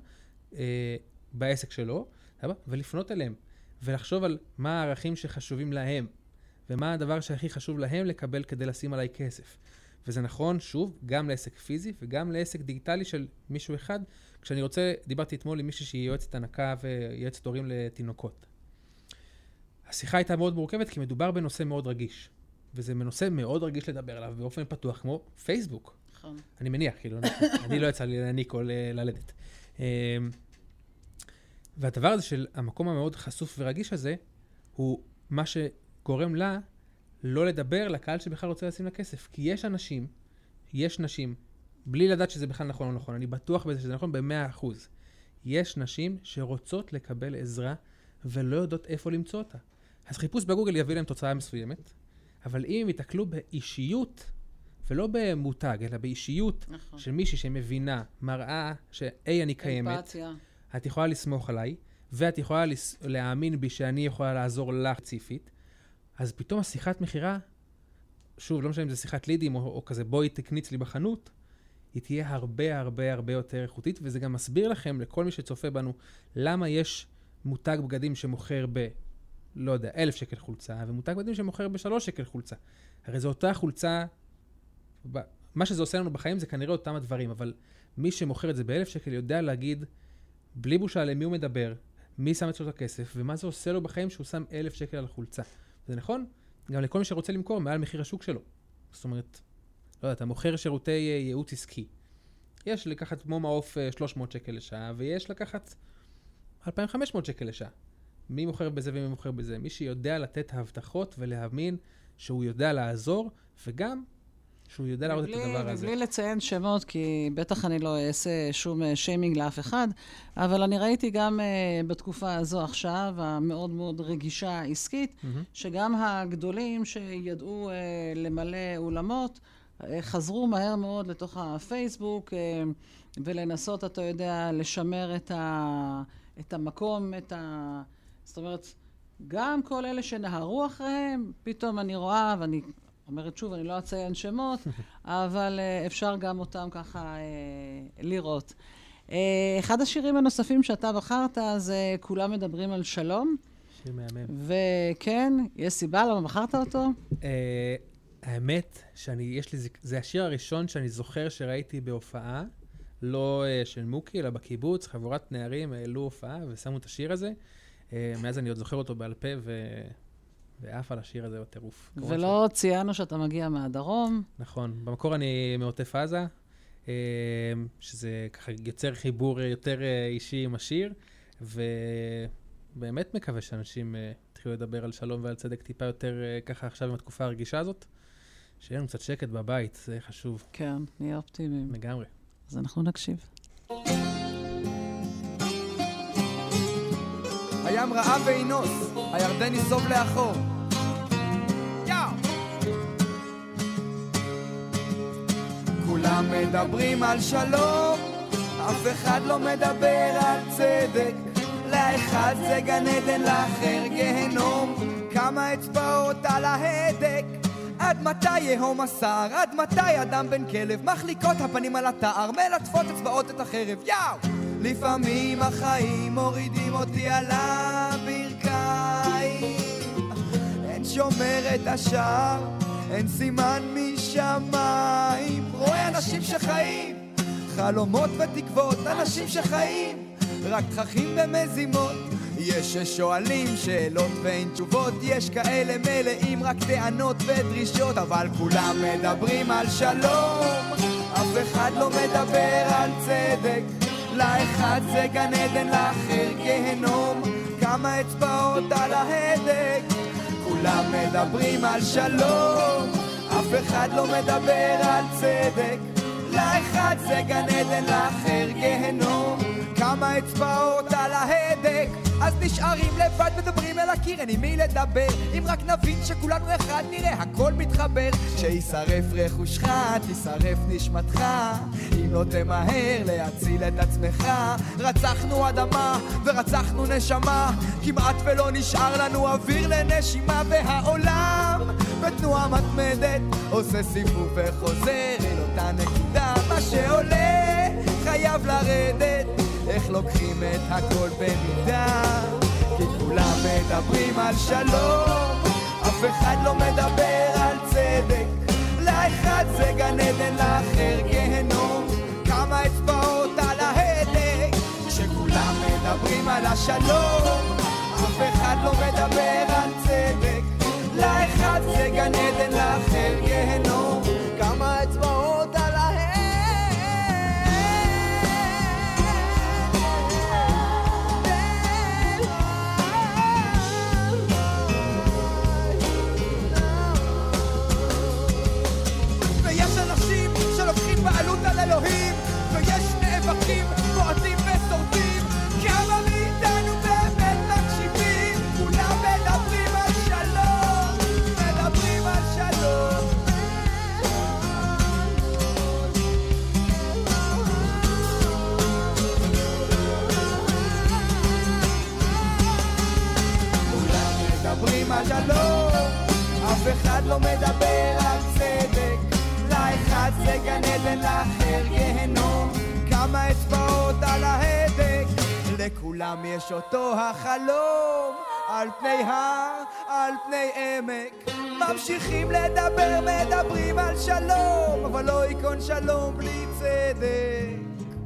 בעסק שלו, ולפנות אליהם, ולחשוב על מה הערכים שחשובים להם, ומה הדבר שהכי חשוב להם לקבל כדי לשים עליי כסף. וזה נכון, שוב, גם לעסק פיזי וגם לעסק דיגיטלי של מישהו אחד. כשאני דיברתי אתמול עם מישהו שהיא יועצת הנקה ויועצת הורים לתינוקות. השיחה הייתה מאוד מורכבת כי מדובר בנושא מאוד רגיש. וזה נושא מאוד רגיש לדבר עליו באופן פתוח, כמו פייסבוק. נכון. אני מניח, כאילו, אני לא יצא לי להניק או ללדת. והדבר הזה של המקום המאוד חשוף ורגיש הזה, הוא מה שגורם לה לא לדבר לקהל שבכלל רוצה לשים לה כסף. כי יש נשים, בלי לדעת שזה בכלל נכון או לא נכון, אני בטוח בזה שזה נכון ב-100%. יש נשים שרוצות לקבל עזרה ולא יודעות איפה למצוא אותה. אז חיפוש בגוגל יביא להם תוצאה מסוימת, אבל אם יתקלו באישיות, ולא במותג, אלא באישיות נכון. של מישהי שמבינה, מראה שאי אני קיימת, אמפתיה. את יכולה לסמוך עליי, ואת יכולה להאמין בי שאני יכולה לעזור לך ספציפית, אז פתאום השיחת מחירה, שוב, לא משנה אם זה שיחת לידים או כזה בואי תקניץ לי בחנות, היא תהיה הרבה הרבה הרבה יותר איכותית, וזה גם מסביר לכם, לכל מי שצופה בנו, למה יש מותג בגדים שמוכר לא יודע, 1,000 שקל חולצה, ומותג בגדים שמוכר ב3 שקל חולצה. הרי זו אותה חולצה, מה שזה עושה לנו בחיים זה כנראה אותם הדברים, אבל מי שמוכר את זה ב1,000 שקל יודע להגיד, בלי בושה למי הוא מדבר, מי שם אצלו את הכסף, ומה זה עושה לו בחיים שהוא שם 1,000 שקל על חולצה. זה נכון? גם לכל מי שרוצה למכור מעל מחיר השוק שלו. זאת אומרת, לא יודע, אתה מוכר שירותי ייעוץ עסקי. יש לקחת כמו מעוף 300 שקל לשעה, ויש לקחת 2,500 שקל לשעה. מי מוכר בזה ומי מוכר בזה? מי שיודע לתת הבטחות ולהאמין שהוא יודע לעזור, וגם שהוא יודע להראות את הדבר הזה. מבלי לציין שמות, כי בטח אני לא אעשה שום שיימינג לאף אחד, אבל אני ראיתי גם בתקופה הזו עכשיו, המאוד מאוד רגישה עסקית, שגם הגדולים שידעו למלא אולמות, חזרו מהר מאוד לתוך הפייסבוק, ולנסות, אתה יודע, לשמר את המקום, זאת אומרת, גם כל אלה שנהרו אחריהם, פתאום אני רואה, ואני אומרת שוב, אני לא אציין שמות, אבל אפשר גם אותם ככה לראות. אחד השירים הנוספים שאתה בחרת, זה כולם מדברים על שלום. שיר מהמם. וכן, יש סיבה למה בחרת אותו? האמת, זה השיר הראשון שאני זוכר שראיתי בהופעה, לא של מוקי, אלא בקיבוץ, חבורת נערים העלו הופעה ושמו את השיר הזה. מאז אני עוד זוכר אותו בעל פה, ואף על השיר הזה הוא טירוף. ולא ציינו שאתה מגיע מהדרום. נכון. במקור אני מעוטף עזה, שזה ככה יוצר חיבור יותר אישי עם השיר, ובאמת מקווה שאנשים התחילו לדבר על שלום ועל צדק טיפה יותר ככה עכשיו עם התקופה הרגישה הזאת. שיהיה לנו קצת שקט בבית, זה חשוב. כן, נהיה אופטימיים. לגמרי. אז אנחנו נקשיב. הים רעב ואינוס, הירדן ייסוב לאחור. כולם מדברים על שלום, אף אחד לא מדבר על צדק. לאחד זה גן עדן, לאחר גהנום. כמה אצבעות על ההדק, עד מתי יהום השר, עד מתי אדם בן כלב, מחליקות הפנים על התאר, מלטפות אצבעות את החרב. יאו! לפעמים החיים מורידים אותי על הברכיים, אין שומר את השער, אין סימן משמיים. רואה אנשים שחיים, חלומות ותקוות, אנשים שחיים, רק תככים ומזימות. יש ששואלים שאלות ואין תשובות, יש כאלה מלאים רק טענות ודרישות, אבל כולם מדברים על שלום, אף אחד לא מדבר על צדק. לאחד זה גן עדן, לאחר גהנום. כמה אצבעות על ההדק, כולם מדברים על שלום, אף אחד לא מדבר על צדק. לאחד זה גן עדן, לאחר גהנום. כמה אצבעות על ההדק, אז נשארים לבד, מדברים אל הקיר, אין עם מי לדבר. אם רק נבין שכולנו אחד, נראה הכל מתחבר. שישרף רכושך, תשרף נשמתך, אם לא תמהר להציל את עצמך. רצחנו אדמה ורצחנו נשמה, כמעט ולא נשאר לנו אוויר לנשימה. והעולם בתנועה מתמדת עושה סיבוב וחוזר אל אותה נקודה. מה שעולה חייב לרדת, איך לוקחים את הכל במידה, כי כולם מדברים על שלום, אף אחד לא מדבר על צדק. לאחד זה גן עדן, לאחר גהנום. כמה אצבעות על ההדק, כשכולם מדברים על השלום, אף אחד לא מדבר על צדק. לאחד זה גן עדן, לאחר גהנום. כמה אצבעות על ההדק, בעלות על אלוהים, ויש נאבקים, בועטים ושורדים. כמה מאיתנו באמת מקשיבים? כולם מדברים על שלום, מדברים על שלום. כולם מדברים על שלום, אף אחד לא מדבר על צדק. לאחד זה גן עדן, לאחר גהנום. כמה אצבעות על ההדק, לכולם יש אותו החלום. על פני הר, על פני עמק, ממשיכים לדבר, מדברים על שלום, אבל לא ייכון שלום בלי צדק.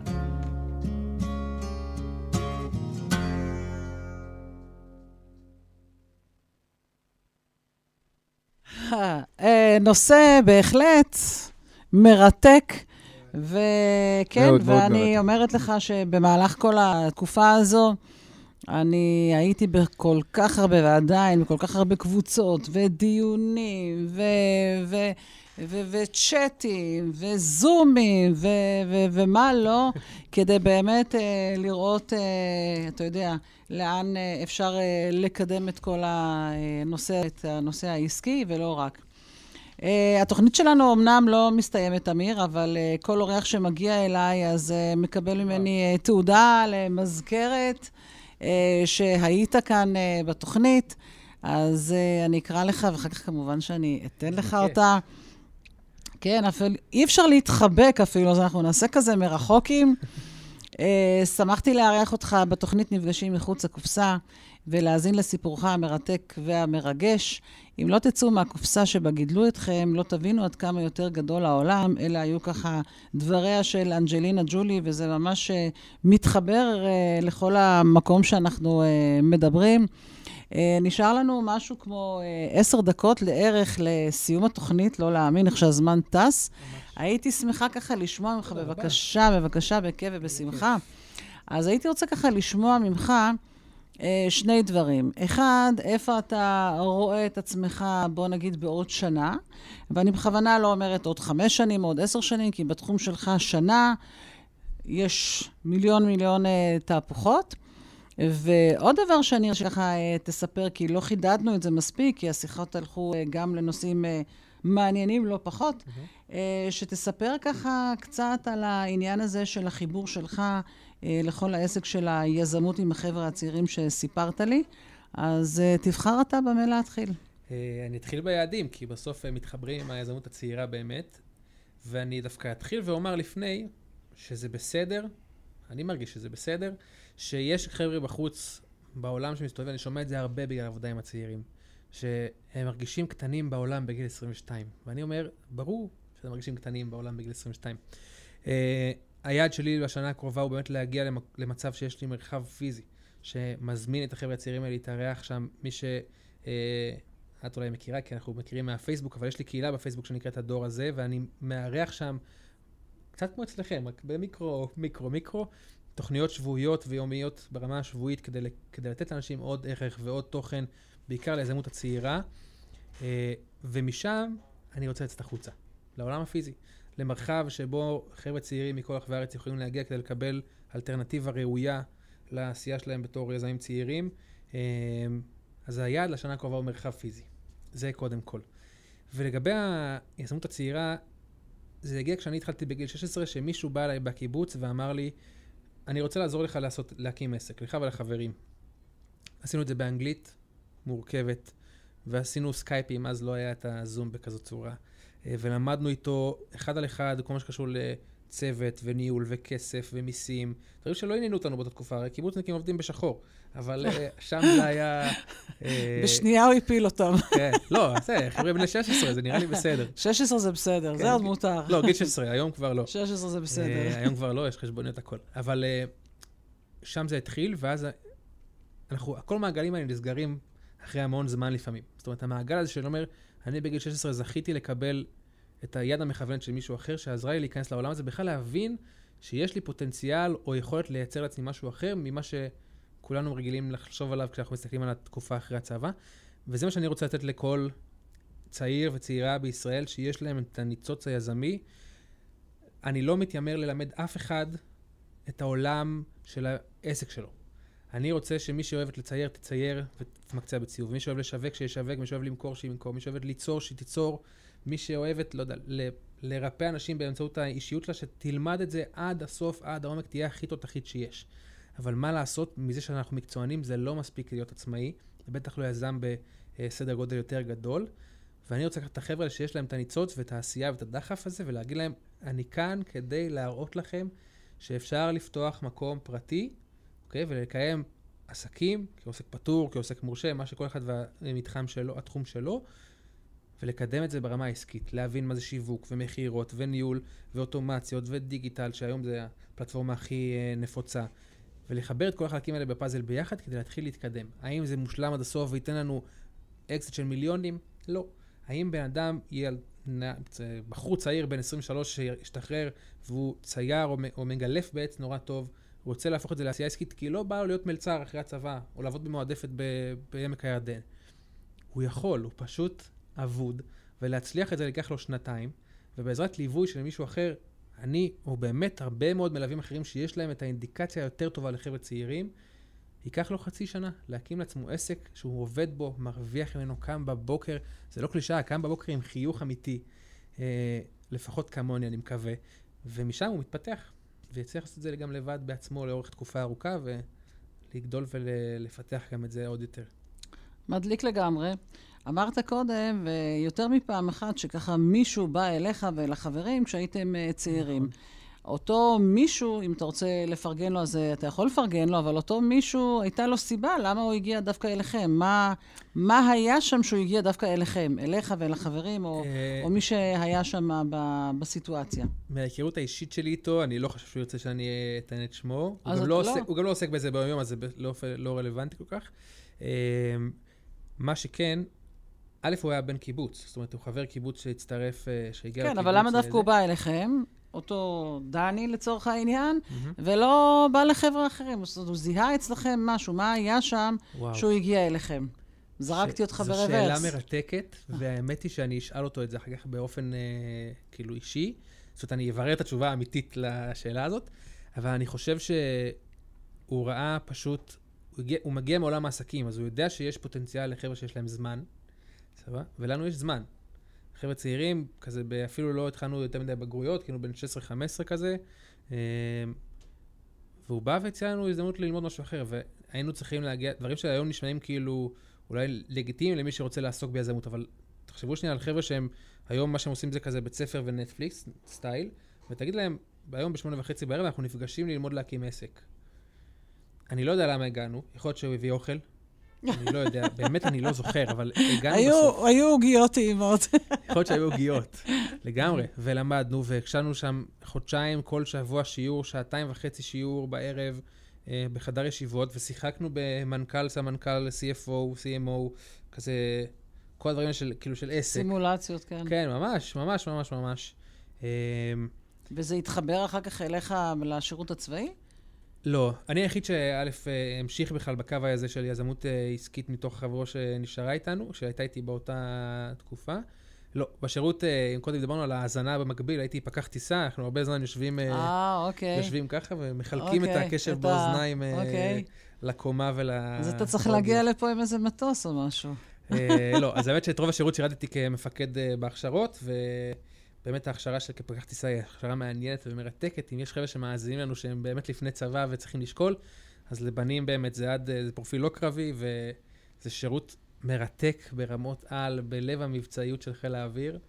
נושא בהחלט מרתק, וכן, ואני אומרת לך שבמהלך כל התקופה הזו, אני הייתי בכל כך הרבה, ועדיין, בכל כך הרבה קבוצות, ודיונים, וצ'אטים, וזומים, ומה לא, כדי באמת לראות, אתה יודע, לאן אפשר לקדם את כל הנושא העסקי, ולא רק. התוכנית שלנו אמנם לא מסתיימת, אמיר, אבל כל אורח שמגיע אליי, אז מקבל ממני תעודה למזכרת שהיית כאן בתוכנית, אז אני אקרא לך, ואחר כך כמובן שאני אתן לך אותה. כן, אי אפשר להתחבק אפילו, אז אנחנו נעשה כזה מרחוקים. שמחתי לארח אותך בתוכנית נפגשים מחוץ לקופסה, ולהאזין לסיפורך המרתק והמרגש. אם לא תצאו מהקופסה שבה גידלו אתכם, לא תבינו עד כמה יותר גדול העולם. אלה היו ככה דבריה של אנג'לינה ג'ולי, וזה ממש מתחבר לכל המקום שאנחנו מדברים. נשאר לנו משהו כמו 10 דקות לערך לסיום התוכנית, לא להאמין איך שהזמן טס. הייתי שמחה ככה לשמוע ממך, בבקשה, בכיף ובשמחה. אז הייתי רוצה ככה לשמוע ממך שני דברים. אחד, איפה אתה רואה את עצמך, בוא נגיד, בעוד שנה, ואני בכוונה לא אומרת עוד 5 שנים, עוד 10 שנים, כי בתחום שלך שנה יש מיליון תהפוכות. ועוד דבר שאני שככה תספר, כי לא חידדנו את זה מספיק, כי השיחות הלכו גם לנושאים מעניינים לא פחות, שתספר ככה קצת על העניין הזה של החיבור שלך לכל העסק של היזמות עם החבר'ה הצעירים שסיפרת לי. אז תבחר אתה במה להתחיל. אני אתחיל ביעדים, כי בסוף מתחברים עם היזמות הצעירה באמת, ואני דווקא אתחיל ואומר לפני שזה בסדר, אני מרגיש שזה בסדר, שיש חבר'ה בחוץ בעולם שמסתובב, אני שומע את זה הרבה בגלל עבודה עם הצעירים, שהם מרגישים קטנים בעולם בגיל 22. ואני אומר, ברור שאתם מרגישים קטנים בעולם בגיל 22. היעד שלי בשנה הקרובה הוא באמת להגיע למצב שיש לי מרחב פיזי, שמזמין את החבר'ה הצעירים האלה להתארח שם, מי את אולי מכירה, כי אנחנו מכירים מהפייסבוק, אבל יש לי קהילה בפייסבוק שנקראת הדור הזה, ואני מארח שם, קצת כמו אצלכם, רק במיקרו, תוכניות שבועיות ויומיות ברמה השבועית, כדי לתת לאנשים עוד ערך ועוד תוכן, בעיקר ליזמות הצעירה, ומשם אני רוצה לצאת החוצה, לעולם הפיזי, למרחב שבו חבר'ה צעירים מכל רחבי הארץ יכולים להגיע כדי לקבל אלטרנטיבה ראויה לעשייה שלהם בתור יזמים צעירים. אז היעד לשנה הקרובה הוא מרחב פיזי. זה קודם כל. ולגבי היזמות הצעירה, זה הגיע כשאני התחלתי בגיל 16, שמישהו בא אליי בקיבוץ ואמר לי, אני רוצה לעזור לך להקים עסק, לך ולחברים. עשינו את זה באנגלית מורכבת, ועשינו סקייפים, אז לא היה את הזום בכזאת צורה. ולמדנו איתו אחד על אחד, כל מה שקשור לצוות וניהול וכסף ומיסים. דברים שלא עניינו אותנו באותה תקופה, הרי קיבוצניקים עובדים בשחור, אבל שם זה היה... בשנייה הוא הפיל אותם. כן, לא, זה חבר'ה בני 16, זה נראה לי בסדר. 16 זה בסדר, זה עוד מותר. לא, גיל 16, היום כבר לא. 16 זה בסדר. היום כבר לא, יש חשבוניות הכל. אבל שם זה התחיל, ואז כל מעגלים האלה נסגרים אחרי המון זמן לפעמים. זאת אומרת, המעגל הזה שאומר, אני בגיל 16 זכיתי לקבל את היד המכוונת של מישהו אחר, שעזרה לי להיכנס לעולם הזה, בכלל להבין שיש לי פוטנציאל או יכולת לייצר לעצמי משהו אחר, ממה שכולנו רגילים לחשוב עליו כשאנחנו מסתכלים על התקופה אחרי הצבא. וזה מה שאני רוצה לתת לכל צעיר וצעירה בישראל, שיש להם את הניצוץ היזמי. אני לא מתיימר ללמד אף אחד את העולם של העסק שלו. אני רוצה שמי שאוהבת לצייר, תצייר ותתמקצע בציור. מי שאוהב לשווק, שישווק. מי שאוהב למכור, שימכור. מי שאוהבת ליצור, שתיצור. מי שאוהבת, לא יודע, לרפא אנשים באמצעות האישיות שלה, שתלמד את זה עד הסוף, עד העומק, תהיה הכי תותחית שיש. אבל מה לעשות מזה שאנחנו מקצוענים, זה לא מספיק להיות עצמאי. בטח לא יזם בסדר גודל יותר גדול. ואני רוצה לקחת את החבר'ה האלה שיש להם את הניצוץ ואת העשייה ואת הדחף הזה, ולהגיד להם, אני כאן כדי להראות לכם שאפשר לפתוח מקום פרטי, אוקיי? ולקיים עסקים, כעוסק פטור, כעוסק מורשה, מה שכל אחד והמתחם שלו, התחום שלו, ולקדם את זה ברמה העסקית, להבין מה זה שיווק ומחירות וניהול ואוטומציות ודיגיטל, שהיום זה הפלטפורמה הכי נפוצה, ולחבר את כל החלקים האלה בפאזל ביחד כדי להתחיל להתקדם. האם זה מושלם עד הסוף וייתן לנו אקזיט של מיליונים? לא. האם בן אדם יהיה בחור צעיר בן 23 שישתחרר והוא צייר או מגלף בעץ נורא טוב, הוא רוצה להפוך את זה לעשייה עסקית, כי לא בא לו להיות מלצר אחרי הצבא, או לעבוד במועדפת בעמק הירדן. הוא יכול, הוא פשוט אבוד, ולהצליח את זה לקח לו 2, ובעזרת ליווי של מישהו אחר, אני, או באמת הרבה מאוד מלווים אחרים שיש להם את האינדיקציה היותר טובה לחבר'ה צעירים, ייקח לו חצי שנה להקים לעצמו עסק שהוא עובד בו, מרוויח ממנו, קם בבוקר, זה לא קלישאה, קם בבוקר עם חיוך אמיתי, לפחות כמוני אני מקווה, ומשם הוא מתפתח, ויצליח לעשות את זה גם לבד בעצמו לאורך תקופה ארוכה, ולגדול ולפתח גם את זה עוד יותר. מדליק לגמרי. אמרת קודם, ויותר מפעם אחת, שככה מישהו בא אליך ולחברים כשהייתם צעירים. אותו מישהו, אם אתה רוצה לפרגן לו, אז אתה יכול לפרגן לו, אבל אותו מישהו, הייתה לו סיבה למה הוא הגיע דווקא אליכם. מה היה שם שהוא הגיע דווקא אליכם? אליך ולחברים, או מי שהיה שם בסיטואציה? מההיכרות האישית שלי איתו, אני לא חושב שהוא ירצה שאני אתן את שמו. הוא גם לא עוסק בזה ביום, אז זה לא רלוונטי כל כך. מה שכן, א', הוא היה בן קיבוץ, זאת אומרת, הוא חבר קיבוץ שהצטרף, שהגיע לקיבוץ. כן, אבל למה דווקא הוא בא אליכם? אותו דני לצורך העניין, ולא בא לחבר'ה אחרים. זאת אומרת, הוא זיהה אצלכם משהו, מה היה שם שהוא הגיע אליכם? זרקתי אותך ברוורס. זו שאלה מרתקת, והאמת היא שאני אשאל אותו את זה אחר כך באופן כאילו אישי. זאת אומרת, אני אברר את התשובה האמיתית לשאלה הזאת, אבל אני חושב שהוא ראה פשוט, הוא מגיע מעולם העסקים, אז הוא יודע שיש פוטנציאל לחבר'ה שיש להם זמן, סבבה? ולנו יש זמן. חבר'ה צעירים, כזה, אפילו לא התחלנו יותר מדי בגרויות, כאילו בין 16-15 כזה, והוא בא והציע לנו הזדמנות ללמוד משהו אחר, והיינו צריכים להגיע, דברים שהיום נשמעים כאילו אולי לגיטימיים למי שרוצה לעסוק ביזמות, אבל תחשבו שנייה על חבר'ה שהם, היום מה שהם עושים זה כזה בית ספר ונטפליקס, סטייל, ותגיד להם, היום ב8:30 בערב אנחנו נפגשים ללמוד להקים עסק. אני לא יודע למה הגענו, יכול להיות שהוא הביא אוכל, אני לא יודע, באמת אני לא זוכר, אבל הגענו בסוף. היו עוגיות טעימות. יכול להיות שהיו עוגיות, לגמרי. ולמדנו, והקשנו שם חודשיים, כל שבוע שיעור, 2.5 שיעור בערב, בחדר ישיבות, ושיחקנו במנכ"ל, סמנכ"ל, CFO, CMO, כזה, כל הדברים כאילו של עסק. סימולציות, כן. כן, ממש, ממש, ממש, ממש. וזה התחבר אחר כך אליך לשירות הצבאי? לא, אני היחיד שא' המשיך בכלל בקו הזה של יזמות עסקית מתוך חברו שנשארה איתנו, שהייתה איתי באותה תקופה. לא, בשירות, אם קודם דיברנו על ההאזנה במקביל, הייתי פקח טיסה, אנחנו הרבה זמן יושבים ככה ומחלקים את הקשב באוזניים לקומה אז אתה צריך להגיע לפה עם איזה מטוס או משהו. לא, אז האמת שאת רוב השירות שירדתי כמפקד בהכשרות, באמת ההכשרה של כפקח טיסה היא הכשרה מעניינת ומרתקת. אם יש חבר'ה שמאזינים לנו שהם באמת לפני צבא וצריכים לשקול, אז לבנים באמת זה פרופיל לא קרבי, וזה שירות מרתק ברמות על, בלב המבצעיות של חיל האוויר.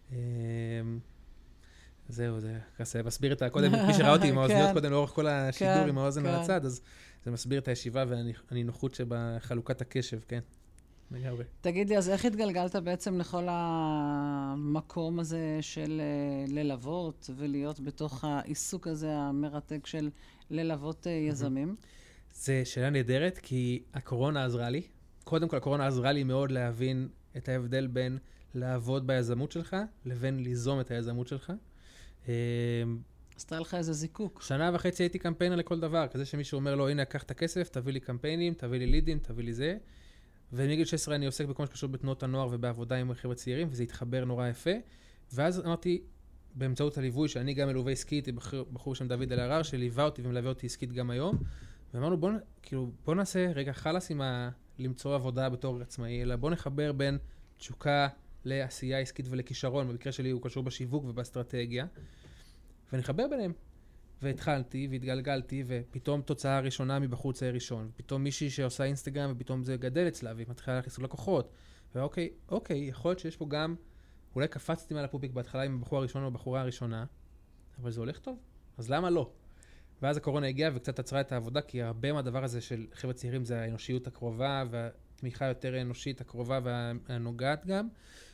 זהו, זה כזה מסביר את קודם, מי שראה אותי עם האוזניות קודם לאורך כל השידור עם האוזן על הצד, אז זה מסביר את הישיבה והנינוחות שבחלוקת הקשב, כן. תגיד לי, אז איך התגלגלת בעצם לכל המקום הזה של ללוות ולהיות בתוך העיסוק הזה המרתק של ללוות יזמים? זו שאלה נהדרת, כי הקורונה עזרה לי. קודם כל, הקורונה עזרה לי מאוד להבין את ההבדל בין לעבוד ביזמות שלך לבין ליזום את היזמות שלך. עשתה לך איזה זיקוק. 1.5 שנה הייתי קמפיינר לכל דבר, כזה שמישהו אומר לו, הנה, קח את הכסף, תביא לי קמפיינים, תביא לי לידים, תביא לי זה. ומגיל 16 אני עוסק בכל מה שקשור בתנועות הנוער ובעבודה עם חבר'ה צעירים, וזה התחבר נורא יפה. ואז אמרתי, באמצעות הליווי, שאני גם מלווה עסקית, בחור שם דוד אלהרר, שליווה אותי ומלווה אותי עסקית גם היום, ואמרנו, בוא נעשה רגע חלס עם למצוא עבודה בתור עצמאי, אלא בוא נחבר בין תשוקה לעשייה עסקית ולכישרון, במקרה שלי הוא קשור בשיווק ובאסטרטגיה, ונחבר ביניהם. והתחלתי והתגלגלתי, ופתאום תוצאה ראשונה מבחור צעיר ראשון, ופתאום מישהי שעושה אינסטגרם, ופתאום זה גדל אצלה, והיא מתחילה להכניס לקוחות. ואוקיי, יכול להיות שיש פה גם, אולי קפצתי מעל הפופיק בהתחלה עם הבחור הראשון או הבחורה הראשונה, אבל זה הולך טוב, אז למה לא? ואז הקורונה הגיעה וקצת עצרה את העבודה, כי הרבה מהדבר הזה של חבר'ה צעירים זה האנושיות הקרובה, והתמיכה יותר האנושית הקרובה והנוגעת גם,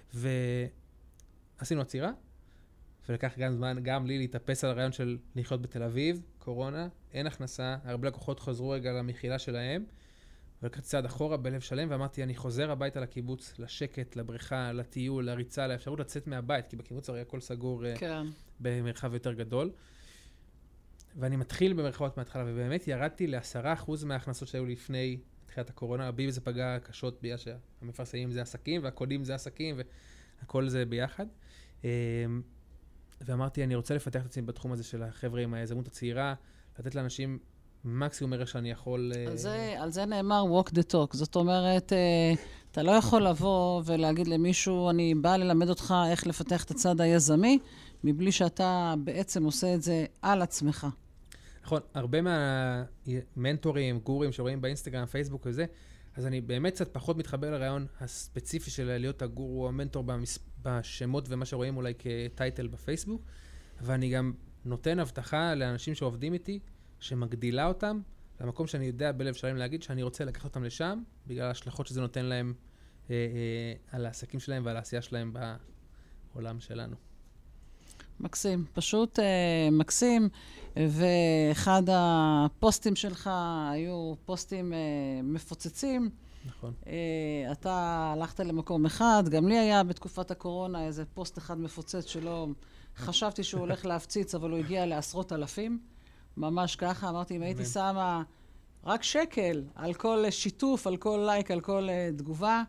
ועשינו עצירה, ולקח גם זמן, גם לי להתאפס על הרעיון של לחיות בתל אביב, קורונה, אין הכנסה, הרבה לקוחות חזרו רגע למחילה שלהם, ולקחתי צעד אחורה בלב שלם, ואמרתי, אני חוזר הביתה לקיבוץ, לשקט, לבריכה, לטיול, לריצה, לאפשרות לצאת מהבית, כי בקיבוץ הרי הכל סגור במרחב יותר גדול. ואני מתחיל במרחבות מההתחלה, ובאמת ירדתי ל10% מההכנסות שהיו לפני תחילת הקורונה, בי זה פגע קשות בגלל שהמפרסמים זה עסקים, והקודים זה עסקים, הכל זה ביחד. ואמרתי, אני רוצה לפתח את עצמי בתחום הזה של החבר'ה עם היזמות הצעירה, לתת לאנשים מקסימום ערך שאני יכול... על זה נאמר walk the talk. זאת אומרת, אתה לא יכול לבוא ולהגיד למישהו, אני באה ללמד אותך איך לפתח את הצד היזמי, מבלי שאתה בעצם עושה את זה על עצמך. נכון, הרבה מהמנטורים, גורים שרואים באינסטגרם, פייסבוק וזה, אז אני באמת קצת פחות מתחבר לרעיון הספציפי של להיות הגורו או המנטור בשמות ומה שרואים אולי כטייטל בפייסבוק, ואני גם נותן הבטחה לאנשים שעובדים איתי, שמגדילה אותם למקום שאני יודע בלב שלהם להגיד שאני רוצה לקחת אותם לשם, בגלל ההשלכות שזה נותן להם על העסקים שלהם ועל העשייה שלהם בעולם שלנו. מקסים, פשוט מקסים, ואחד הפוסטים שלך היו פוסטים מפוצצים. נכון. אתה הלכת למקום אחד, גם לי היה בתקופת הקורונה איזה פוסט אחד מפוצץ שלא חשבתי שהוא הולך להפציץ, אבל הוא הגיע לעשרות אלפים. ממש ככה, אמרתי, אם הייתי שמה רק שקל על כל שיתוף, על כל לייק, על כל תגובה,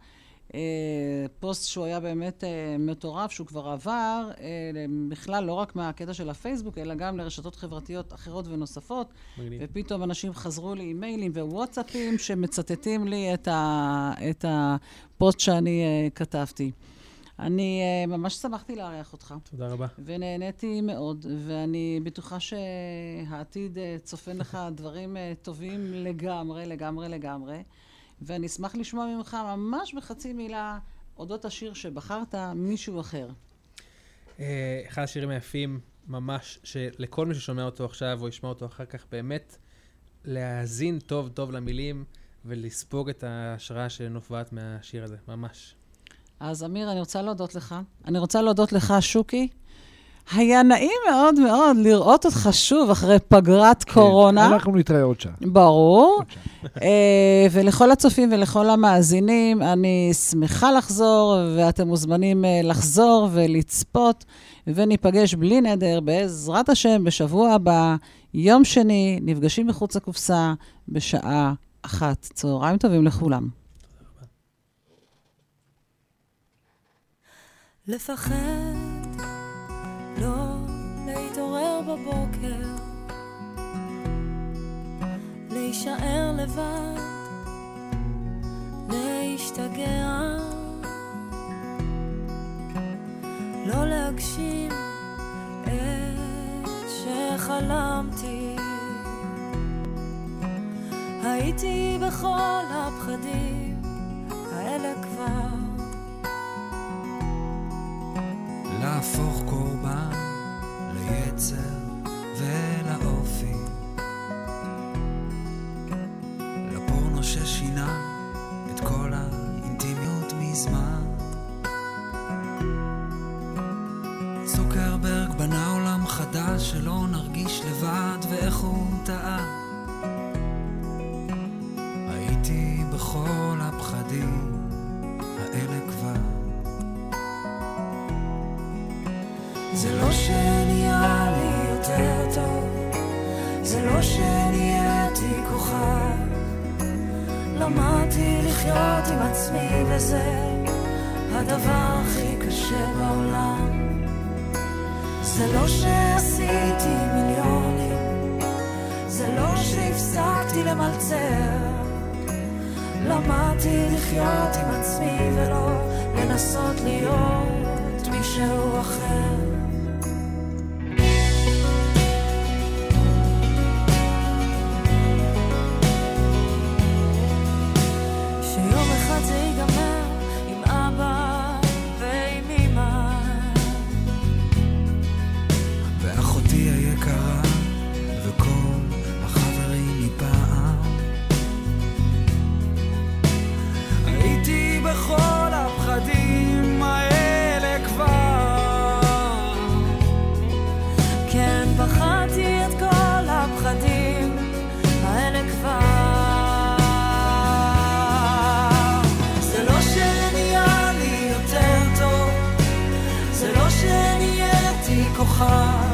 פוסט שהוא היה באמת מטורף, שהוא כבר עבר, בכלל לא רק מהקטע של הפייסבוק, אלא גם לרשתות חברתיות אחרות ונוספות, ופתאום אנשים חזרו לי אימיילים ווואטסאפים שמצטטים לי את הפוסט שאני כתבתי. אני ממש שמחתי לארח אותך. תודה רבה. ונהניתי מאוד, ואני בטוחה שהעתיד צופן לך דברים טובים לגמרי, לגמרי, לגמרי. ואני אשמח לשמוע ממך ממש בחצי מילה אודות השיר שבחרת מישהו אחר. אחד השירים היפים ממש, שלכל מי ששומע אותו עכשיו או ישמע אותו אחר כך, באמת להאזין טוב טוב למילים ולספוג את ההשראה שנובעת מהשיר הזה, ממש. אז אמיר, אני רוצה להודות לך. אני רוצה להודות לך, שוקי. היה נעים מאוד מאוד לראות אותך שוב אחרי פגרת קורונה. אנחנו נתראה עוד שעה. ברור. ולכל הצופים ולכל המאזינים, אני שמחה לחזור, ואתם מוזמנים לחזור ולצפות, וניפגש בלי נדר בעזרת השם בשבוע הבא, יום שני, נפגשים מחוץ לקופסה בשעה 1. צהריים טובים לכולם. לפחד, לא להתעורר בבוקר, להישאר לבד, להשתגע, לא להגשים את שחלמתי. הייתי בכל הפחדים האלה כבר, להפוך קורבן ליצר ולאופי, לפורנו ששינה את כל האינטימיות מזמן. צוקרברג בנה עולם חדש שלא נרגיש לבד, ואיך הוא טעה. הייתי בכל הפחדים האלה כבר. זה לא שנהיה לי יותר טוב, זה לא שנהייתי כוכב, למדתי לחיות עם עצמי וזה הדבר הכי קשה בעולם. זה לא שעשיתי מיליונים, זה לא שהפסקתי למלצר, למדתי לחיות עם עצמי ולא לנסות להיות מישהו אחר. כוכב